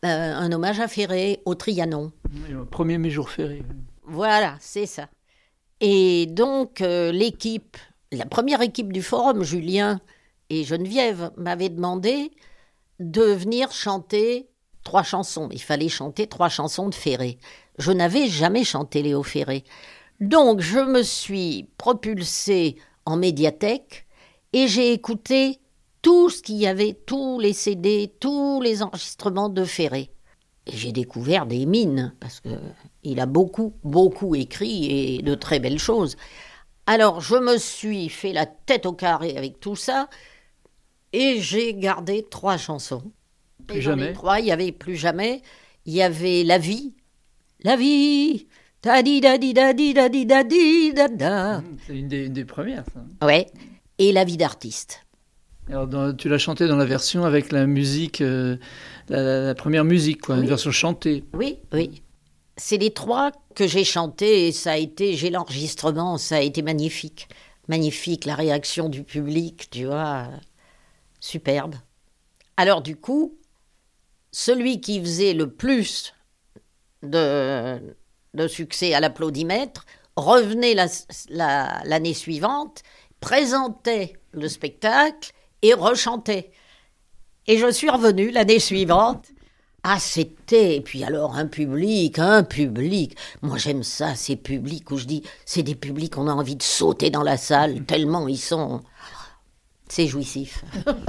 euh, un hommage à Ferré au Trianon. Le premier mes jours fériés. Voilà, c'est ça. Et donc, euh, l'équipe, la première équipe du forum, Julien et Geneviève, m'avaient demandé de venir chanter trois chansons. Il fallait chanter trois chansons de Ferré. Je n'avais jamais chanté Léo Ferré. Donc, je me suis propulsée en médiathèque et j'ai écouté tout ce qu'il y avait, tous les C D, tous les enregistrements de Ferré. Et j'ai découvert des mines, parce qu'il a beaucoup, beaucoup écrit et de très belles choses. Alors, je me suis fait la tête au carré avec tout ça et j'ai gardé trois chansons. Plus et dans jamais. les trois, il y avait Plus jamais, il y avait La vie, La vie, ta di da di da di da di da di da da. Mmh, c'est une des, une des premières, ça. Ouais, et La vie d'artiste. Alors, dans- tu l'as chanté dans la version avec la musique, euh, la, la- la première musique, quoi, une Oui. version chantée. Oui, oui. C'est les trois que j'ai chantés et ça a été, j'ai l'enregistrement, ça a été magnifique. Magnifique, la réaction du public, tu vois, euh, superbe. Alors du coup, celui qui faisait le plus de, de succès à l'applaudimètre revenait la- la- l'année suivante, présentait le spectacle et rechantait. Et je suis revenue l'année suivante. Ah, c'était, et puis alors un public, un public. Moi j'aime ça, ces publics où je dis, c'est des publics, on a envie de sauter dans la salle, tellement ils sont... C'est jouissif.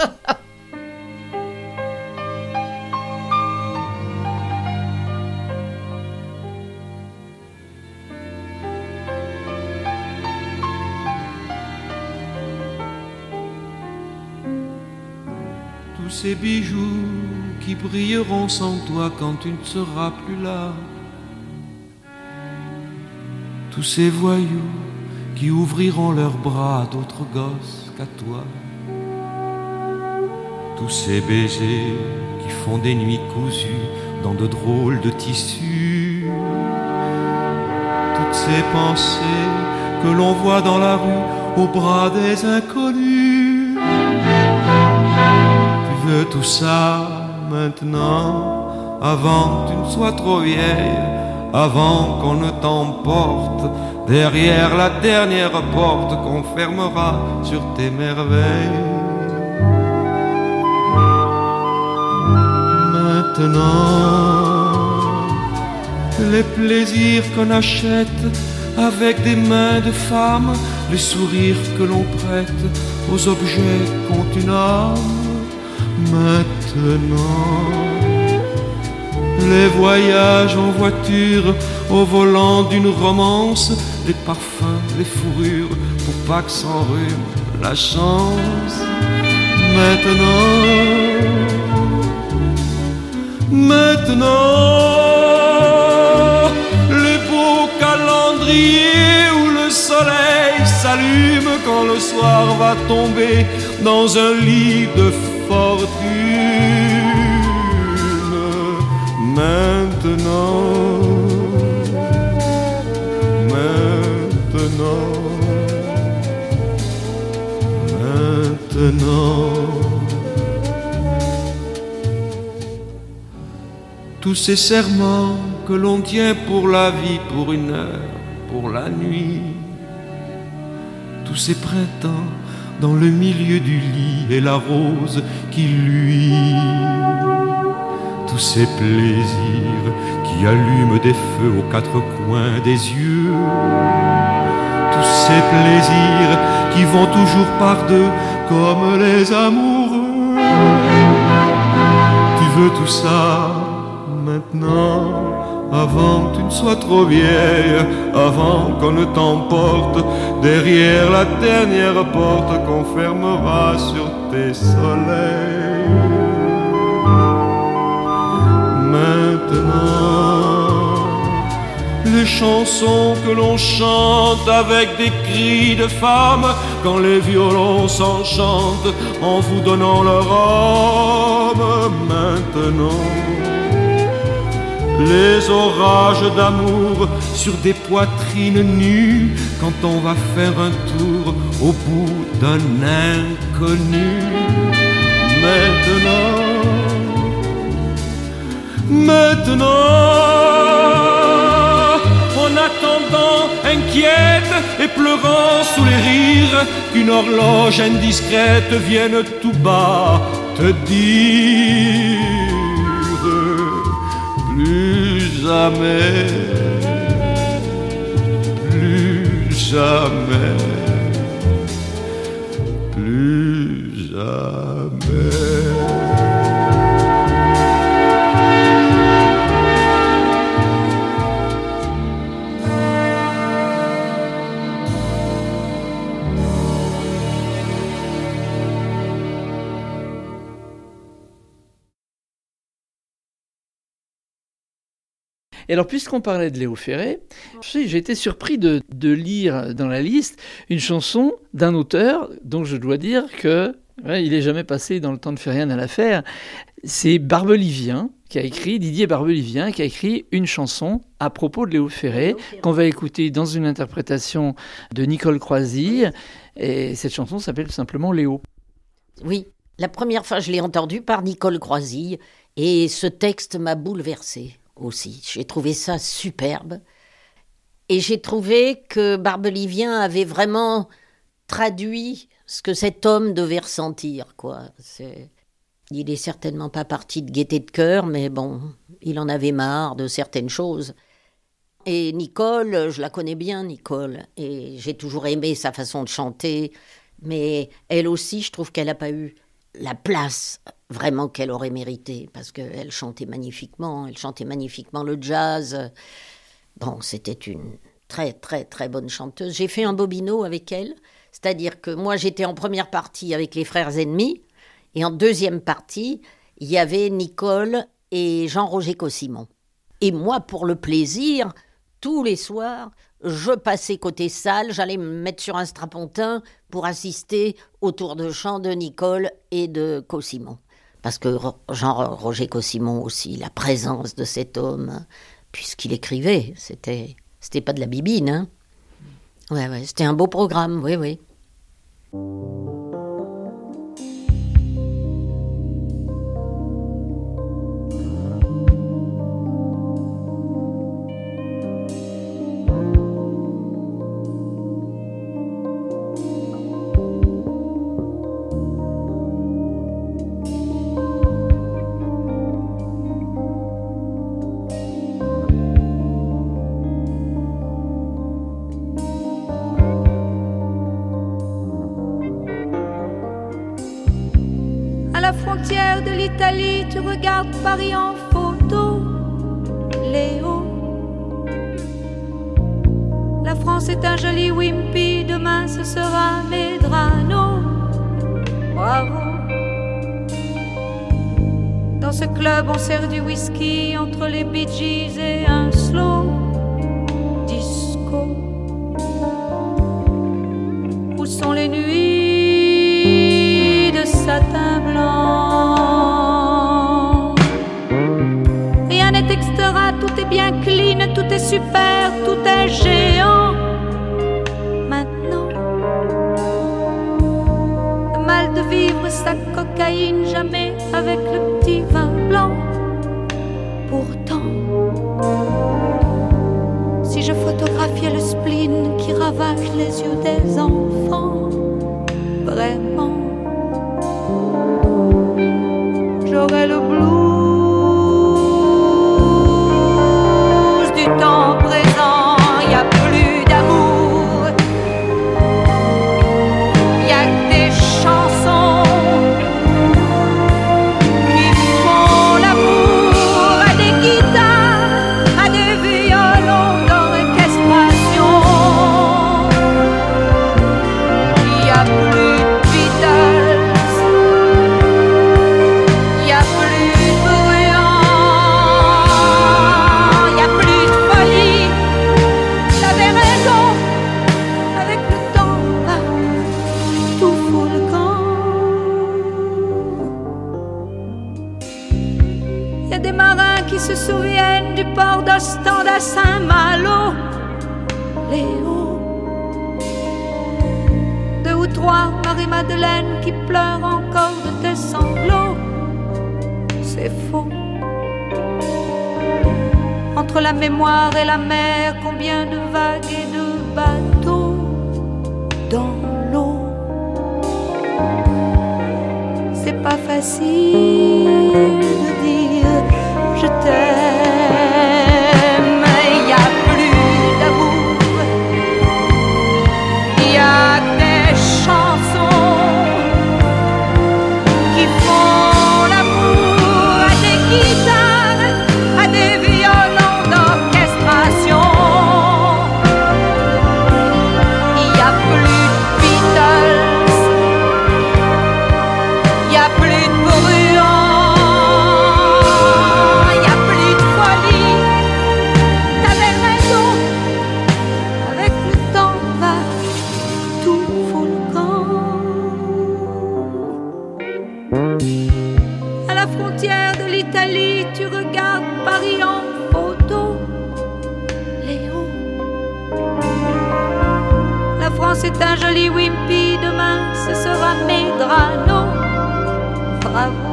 Tous ces bijoux qui brilleront sans toi quand tu ne seras plus là. Tous ces voyous qui ouvriront leurs bras à d'autres gosses qu'à toi. Tous ces baisers qui font des nuits cousues dans de drôles de tissus. Toutes ces pensées que l'on voit dans la rue au bras des inconnus. Tu veux tout ça maintenant, avant que tu ne sois trop vieille, avant qu'on ne t'emporte derrière la dernière porte qu'on fermera sur tes merveilles. Maintenant, les plaisirs qu'on achète avec des mains de femmes, les sourires que l'on prête aux objets qu'ont une âme. Maintenant, les voyages en voiture au volant d'une romance, les parfums, les fourrures pour pas que s'enrhume la chance. Maintenant, maintenant, les beaux calendriers où le soleil s'allume quand le soir va tomber dans un lit de fortune. Maintenant, maintenant, maintenant, tous ces serments que l'on tient pour la vie, pour une heure, pour la nuit, tous ces printemps dans le milieu du lit et la rose qui luit, tous ces plaisirs qui allument des feux aux quatre coins des yeux, tous ces plaisirs qui vont toujours par deux comme les amoureux. Tu veux tout ça maintenant, avant que tu ne sois trop vieille, avant qu'on ne t'emporte derrière la dernière porte qu'on fermera sur tes soleils. Maintenant, les chansons que l'on chante avec des cris de femmes, quand les violons s'enchantent en vous donnant leur âme. Maintenant, les orages d'amour sur des poitrines nues, quand on va faire un tour au bout d'un inconnu. Maintenant, Maintenant, en attendant, inquiète et pleurant sous les rires, qu'une horloge indiscrète vienne tout bas te dire plus jamais, plus jamais, plus jamais. Et alors, puisqu'on parlait de Léo Ferré, j'ai été surpris de, de lire dans la liste une chanson d'un auteur dont je dois dire que ouais, il n'est jamais passé dans le temps de Ferriane à l'affaire. C'est Barbelivien qui a écrit, Didier Barbelivien, qui a écrit une chanson à propos de Léo Ferré, qu'on va écouter dans une interprétation de Nicole Croisille. Et cette chanson s'appelle tout simplement Léo. Oui, la première fois je l'ai entendue par Nicole Croisille et ce texte m'a bouleversée. Aussi. J'ai trouvé ça superbe. Et j'ai trouvé que Barbelivien avait vraiment traduit ce que cet homme devait ressentir, quoi. C'est... Il est certainement pas parti de gaieté de cœur, mais bon, il en avait marre de certaines choses. Et Nicole, je la connais bien, Nicole, et j'ai toujours aimé sa façon de chanter, mais elle aussi, je trouve qu'elle n'a pas eu la place vraiment qu'elle aurait mérité, parce qu'elle chantait magnifiquement, elle chantait magnifiquement le jazz. Bon, c'était une très, très, très bonne chanteuse. J'ai fait un bobino avec elle, c'est-à-dire que moi, j'étais en première partie avec les Frères Ennemis, et en deuxième partie, il y avait Nicole et Jean-Roger Cossimon. Et moi, pour le plaisir, tous les soirs, je passais côté salle, j'allais me mettre sur un strapontin pour assister au tour de chant de Nicole et de Cossimon. Parce que Jean-Roger Cossimon aussi, la présence de cet homme, puisqu'il écrivait, c'était, c'était pas de la bibine, hein. Ouais, ouais, c'était un beau programme, oui, oui. De l'Italie, tu regardes Paris en photo, Léo. La France est un joli wimpy, demain ce sera Medrano. Bravo. Dans ce club on sert du whisky entre les Bee Gees et un slow disco. Où sont les nuits de satin blanc? Tout est bien clean, tout est super, tout est géant. Maintenant, le mal de vivre sa cocaïne, jamais avec le petit vin blanc. Pourtant, si je photographiais le spleen qui ravage les yeux des enfants, vraiment, j'aurais le blues temps présent, y a plus d'amour, y a que des chansons qui font l'amour à des guitares, à des violons d'orchestration. Y a plus de Beatles, y a plus de bruyants, y a plus qui se souviennent du port d'Ostende à Saint-Malo, Léo. Deux ou trois Marie-Madeleine qui pleurent encore de tes sanglots. C'est faux. entre la mémoire et la mer, combien de vagues et de bateaux dans l'eau. C'est pas facile de dire je t'aime. Il y a plus d'amour, il y a des chansons qui font l'amour à des guitares, à des violons d'orchestration. Il y a plus de Beatles, il y a plus de bruant, il y a plus de folie. T'avais raison, avec le temps va tout fout le camp. À la frontière de l'Italie, tu regardes Paris en photo. Léo, la France est un joli wimpy, demain ce sera Medrano. Bravo.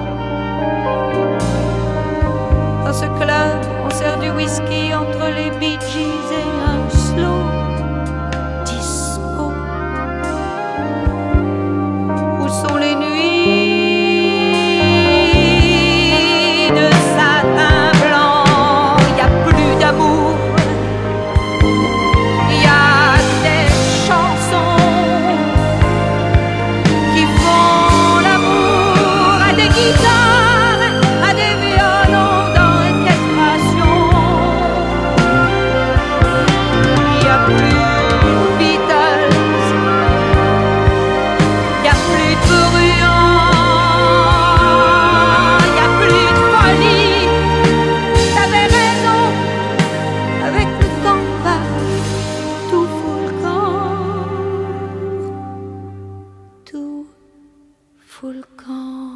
Dans ce club, on sert du whisky entre les Bee Gees et un slow disco. Où sont les nuits de satin blanc? Il y a plus d'amour, il y a des chansons qui font l'amour à des guitares, à des violons d'orchestration. Il y a plus de Beatles, il y a plus de bruant, il y a plus de folie. T'avais raison, avec le temps va tout fout le camp. Tout fout le camp.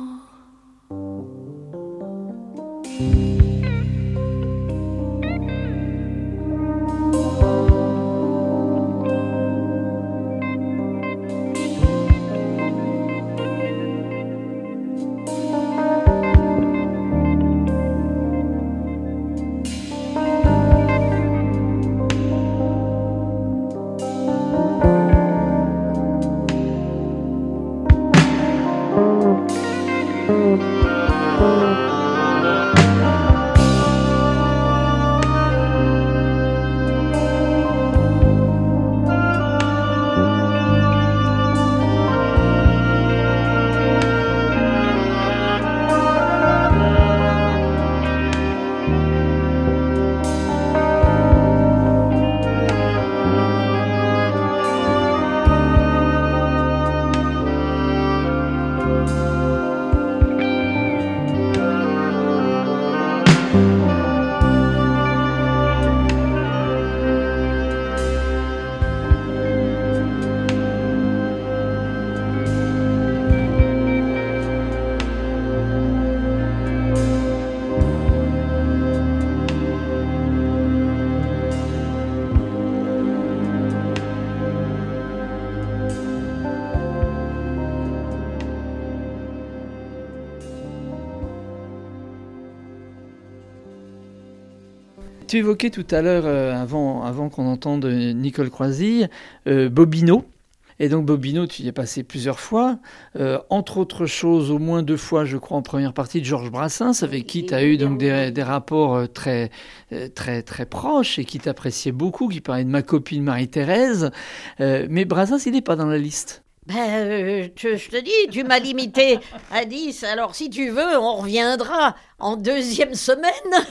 Tu évoquais tout à l'heure, euh, avant, avant qu'on entende Nicole Croisille, euh, Bobino. Et donc Bobino, tu y es passé plusieurs fois, euh, entre autres choses, au moins deux fois, je crois, en première partie de Georges Brassens, avec qui tu as eu donc des, des rapports très, très, très proches et qui t'appréciait beaucoup, qui parlait de ma copine Marie-Thérèse. Euh, mais Brassens, il n'est pas dans la liste. Ben, euh, je, je te dis, tu m'as limité à dix, alors si tu veux, on reviendra en deuxième semaine.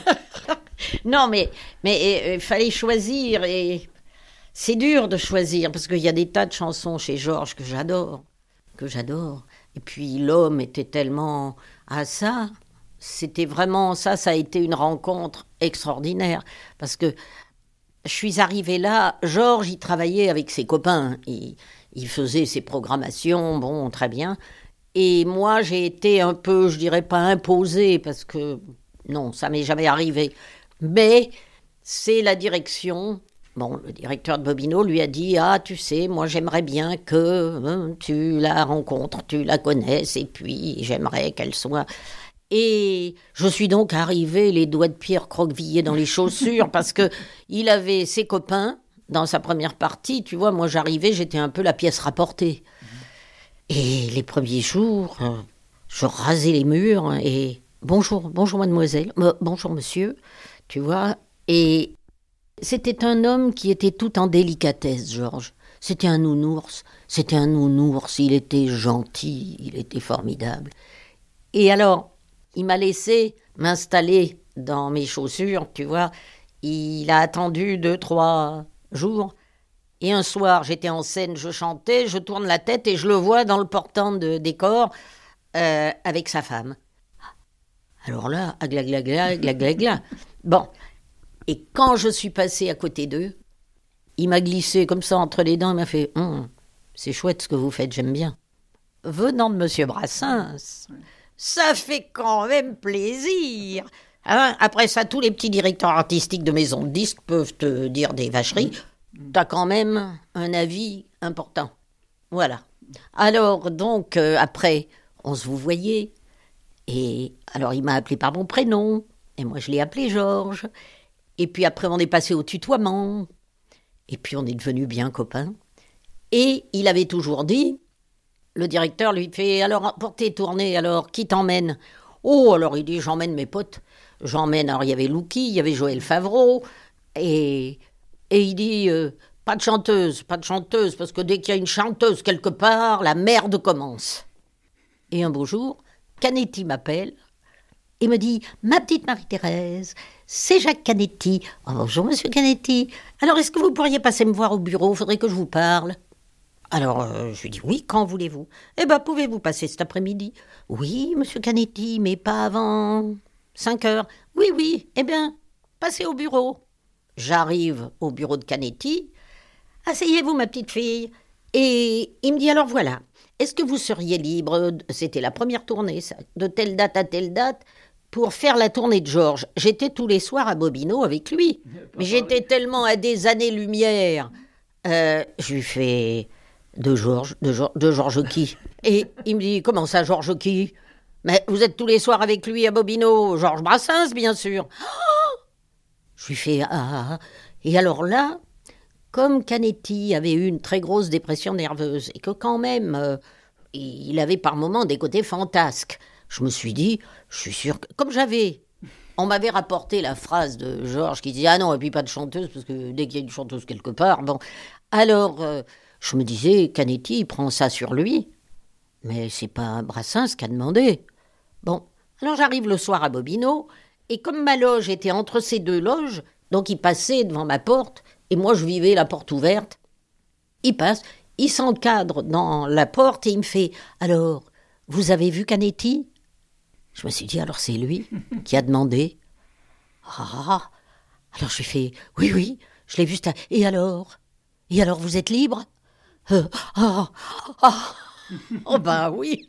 Non, mais mais il euh, fallait choisir, et c'est dur de choisir, parce qu'il y a des tas de chansons chez Georges que j'adore, que j'adore. Et puis l'homme était tellement à ça, c'était vraiment ça, ça a été une rencontre extraordinaire, parce que je suis arrivée là, Georges, il travaillait avec ses copains, il... Il faisait ses programmations, bon, très bien. Et moi, j'ai été un peu, je dirais pas imposée, parce que non, ça m'est jamais arrivé. Mais c'est la direction. Bon, le directeur de Bobino lui a dit « Ah, tu sais, moi, j'aimerais bien que hein, tu la rencontres, tu la connaisses, et puis j'aimerais qu'elle soit... » Et je suis donc arrivée les doigts de pied recroquevillés dans les chaussures parce que il avait ses copains dans sa première partie. Tu vois, moi j'arrivais, j'étais un peu la pièce rapportée. Et les premiers jours, euh, je rasais les murs et bonjour, bonjour mademoiselle, euh, bonjour monsieur, tu vois. Et c'était un homme qui était tout en délicatesse, Georges. C'était un nounours, c'était un nounours, il était gentil, il était formidable. Et alors, il m'a laissé m'installer dans mes chaussures, tu vois. Il a attendu deux, trois jours. Et un soir, j'étais en scène, je chantais, je tourne la tête et je le vois dans le portant de décor euh, avec sa femme. Alors là, aglaglagla, glaglagla. Bon. Et quand je suis passée à côté d'eux, il m'a glissé comme ça entre les dents, il m'a fait hum, « c'est chouette ce que vous faites, j'aime bien ». Venant de Monsieur Brassens, ça fait quand même plaisir. Hein, après ça, tous les petits directeurs artistiques de maisons de disques peuvent te dire des vacheries. T'as quand même un avis important. Voilà. Alors, donc, euh, après, on se vous voyait. Et alors, il m'a appelé par mon prénom. Et moi, je l'ai appelé Georges. Et puis après, on est passé au tutoiement. Et puis, on est devenus bien copains. Et il avait toujours dit, le directeur lui fait « Alors, pour tes tournées, alors, qui t'emmène ?» Oh, alors il dit « J'emmène mes potes. » J'emmène, alors il y avait Louki, il y avait Joël Favreau. Et, et il dit euh, « Pas de chanteuse, pas de chanteuse, parce que dès qu'il y a une chanteuse quelque part, la merde commence. » Et un beau jour, Canetti m'appelle et me dit « Ma petite Marie-Thérèse, c'est Jacques Canetti. Oh, bonjour, monsieur Canetti. Alors, est-ce que vous pourriez passer me voir au bureau? Il faudrait que je vous parle. » Alors, euh, je lui dis « Oui, quand voulez-vous ?»« Eh bien, pouvez-vous passer cet après-midi ?»« Oui, monsieur Canetti, mais pas avant cinq heures. »« Oui, oui, eh bien, passez au bureau. » J'arrive au bureau de Canetti. « Asseyez-vous, ma petite fille. » Et il me dit « Alors, voilà. Est-ce que vous seriez libre, c'était la première tournée, ça, de telle date à telle date, pour faire la tournée de Georges. J'étais tous les soirs à Bobino avec lui. Mais j'étais tellement à des années-lumière. Euh, je lui fais de Georges, de, Georges, de Georges qui? Et il me dit, comment ça, Georges qui? Mais vous êtes tous les soirs avec lui à Bobino. Georges Brassens, bien sûr. Oh, je lui fais, ah. Et alors là, comme Canetti avait eu une très grosse dépression nerveuse et que quand même, euh, il avait par moments des côtés fantasques, je me suis dit, je suis sûr que... Comme j'avais... On m'avait rapporté la phrase de Georges qui disait « Ah non, et puis pas de chanteuse, parce que dès qu'il y a une chanteuse quelque part... » Bon, alors, euh, je me disais, Canetti, il prend ça sur lui. Mais c'est pas Brassens qui a demandé. Bon, alors j'arrive le soir à Bobino, et comme ma loge était entre ces deux loges, donc il passait devant ma porte, et moi je vivais la porte ouverte. Il passe, il s'encadre dans la porte, et il me fait « Alors, vous avez vu Canetti ?» Je me suis dit, alors c'est lui qui a demandé. Ah, alors je lui ai fait, oui, oui, je l'ai vu. Et alors Et alors, vous êtes libre euh, Ah, ah, oh ben oui.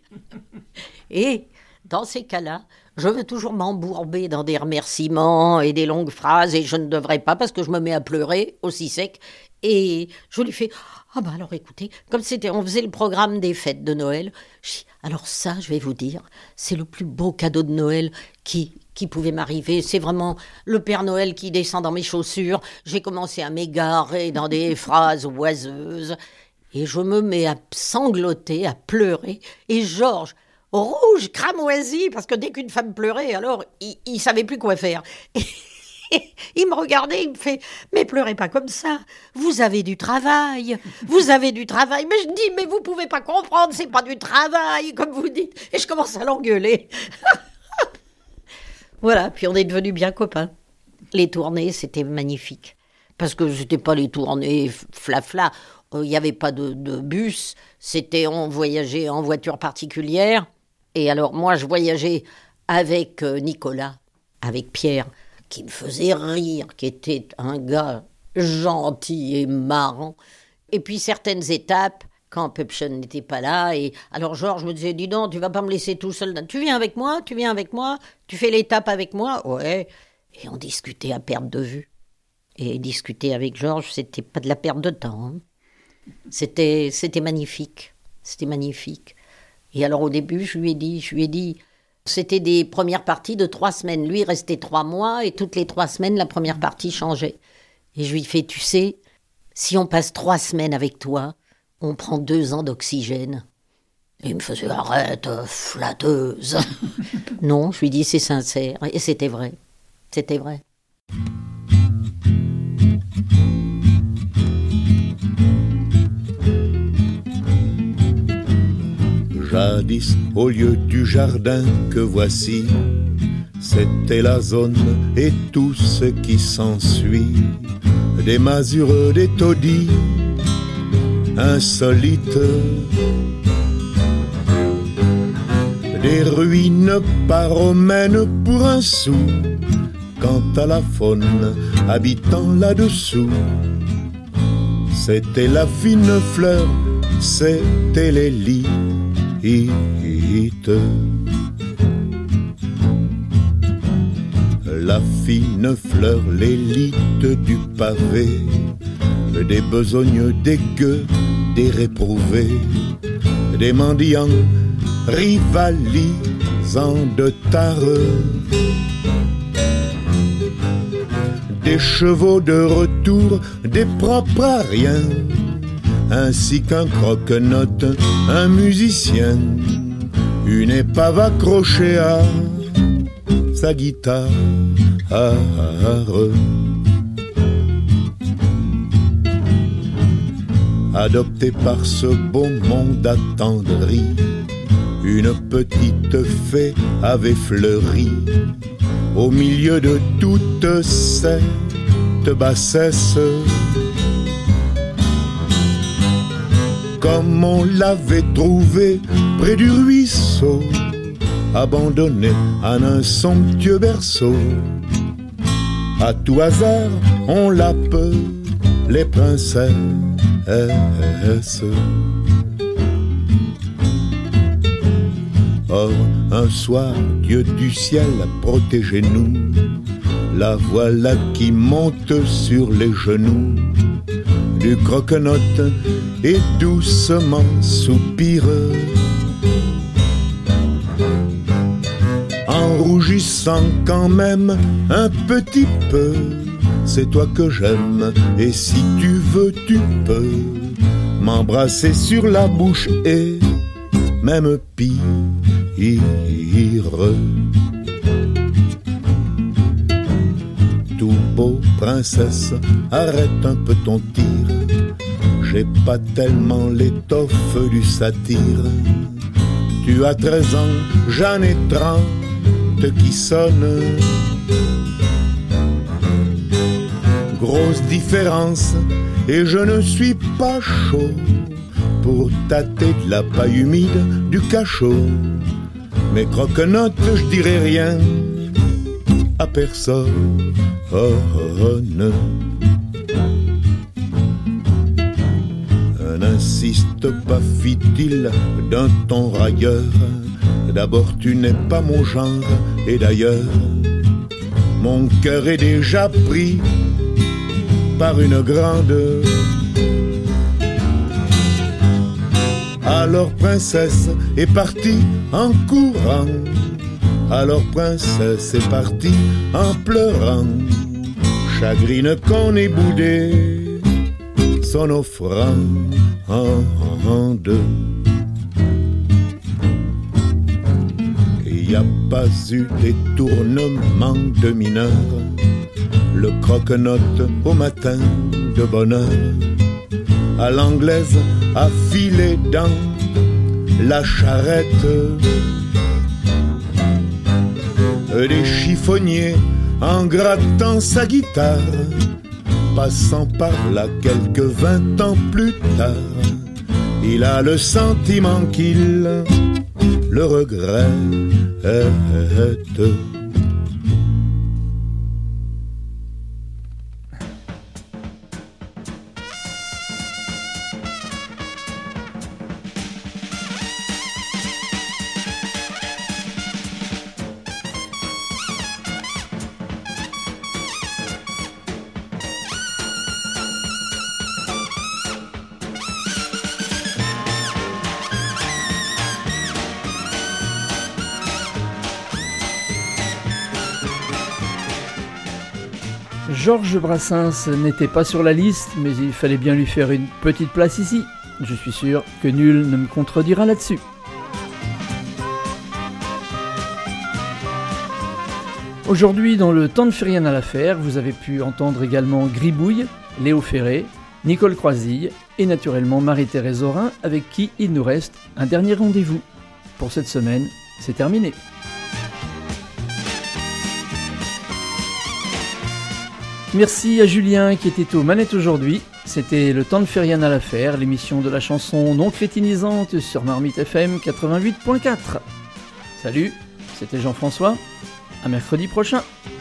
Et dans ces cas-là, je veux toujours m'embourber dans des remerciements et des longues phrases, et je ne devrais pas parce que je me mets à pleurer aussi sec. Et je lui fais, ah ben alors écoutez, comme c'était, on faisait le programme des fêtes de Noël, je dis, alors ça, je vais vous dire, c'est le plus beau cadeau de Noël qui, qui pouvait m'arriver. C'est vraiment le Père Noël qui descend dans mes chaussures. J'ai commencé à m'égarer dans des phrases oiseuses. Et je me mets à sangloter, à pleurer. Et Georges, rouge, cramoisi, parce que dès qu'une femme pleurait, alors, il ne savait plus quoi faire. Et il me regardait, il me fait « Mais pleurez pas comme ça, vous avez du travail, vous avez du travail. » Mais je dis « Mais vous pouvez pas comprendre, c'est pas du travail, comme vous dites. » Et je commence à l'engueuler. Voilà, puis on est devenus bien copains. Les tournées, c'était magnifique. Parce que c'était pas les tournées flafla, il n'y avait pas de, de bus, c'était, on voyageait en voiture particulière. Et alors moi, je voyageais avec Nicolas, avec Pierre, qui me faisait rire, qui était un gars gentil et marrant. Et puis certaines étapes, quand Pepchen n'était pas là, et alors Georges me disait, dis donc, tu vas pas me laisser tout seul, tu viens avec moi, tu viens avec moi, tu fais l'étape avec moi, ouais. Et on discutait à perte de vue. Et discuter avec Georges, c'était pas de la perte de temps. Hein. C'était, c'était magnifique, c'était magnifique. Et alors au début, je lui ai dit, je lui ai dit, C'était des premières parties de trois semaines. Lui, il restait trois mois et toutes les trois semaines, la première partie changeait. Et je lui fais, tu sais, si on passe trois semaines avec toi, on prend deux ans d'oxygène. Et il me faisait, arrête, flatteuse. Non, je lui dis, c'est sincère. Et c'était vrai. C'était vrai. Jadis, au lieu du jardin que voici, c'était la zone et tout ce qui s'ensuit. Des masures, des taudis, insolites, des ruines pas romaines pour un sou. Quant à la faune habitant là-dessous, c'était la fine fleur, c'était l'élite. La fine fleur, l'élite du pavé, des besognes, des gueux, des réprouvés, des mendiants rivalisant de tareux, des chevaux de retour, des propres à rien, ainsi qu'un croque-note, un musicien, une épave accrochée à sa guitare. Adopté par ce beau monde attendri, une petite fée avait fleuri au milieu de toute cette bassesse. Comme on l'avait trouvé près du ruisseau, abandonné en un somptueux berceau. À tout hasard, on l'appelait princesse. Or, un soir, Dieu du ciel, protégez-nous. La voilà qui monte sur les genoux du croque-note et doucement soupire, en rougissant quand même un petit peu. C'est toi que j'aime et si tu veux tu peux m'embrasser sur la bouche et même pire. Tout beau, princesse, arrête un peu ton tir. J'ai pas tellement l'étoffe du satyre. Tu as treize ans, j'en ai trente qui sonnent. Grosse différence, et je ne suis pas chaud pour tâter de la paille humide du cachot. Mais croque-note, je dirai rien à personne. Oh, oh, non. N'insiste pas, fit-il d'un ton railleur. D'abord tu n'es pas mon genre, et d'ailleurs mon cœur est déjà pris par une grande. Alors princesse est partie en courant. Alors princesse est partie en pleurant. Chagrine qu'on ait boudé son offrande. Il n'y a pas eu détournement de mineur. Le croque-note au matin de bonne heure, à l'anglaise a filé dans la charrette. Des chiffonniers en grattant sa guitare, passant par là quelques vingt ans plus tard, il a le sentiment qu'il le regrette. Georges Brassens n'était pas sur la liste, mais il fallait bien lui faire une petite place ici. Je suis sûr que nul ne me contredira là-dessus. Aujourd'hui, dans le temps ne fait rien à l'affaire, vous avez pu entendre également Gribouille, Léo Ferré, Nicole Croisille et naturellement Marie-Thérèse Aurin, avec qui il nous reste un dernier rendez-vous. Pour cette semaine, c'est terminé. Merci à Julien qui était aux manettes aujourd'hui. C'était le temps ne fait rien à l'affaire, l'émission de la chanson non crétinisante sur Marmite F M quatre-vingt-huit point quatre. Salut, c'était Jean-François. À mercredi prochain.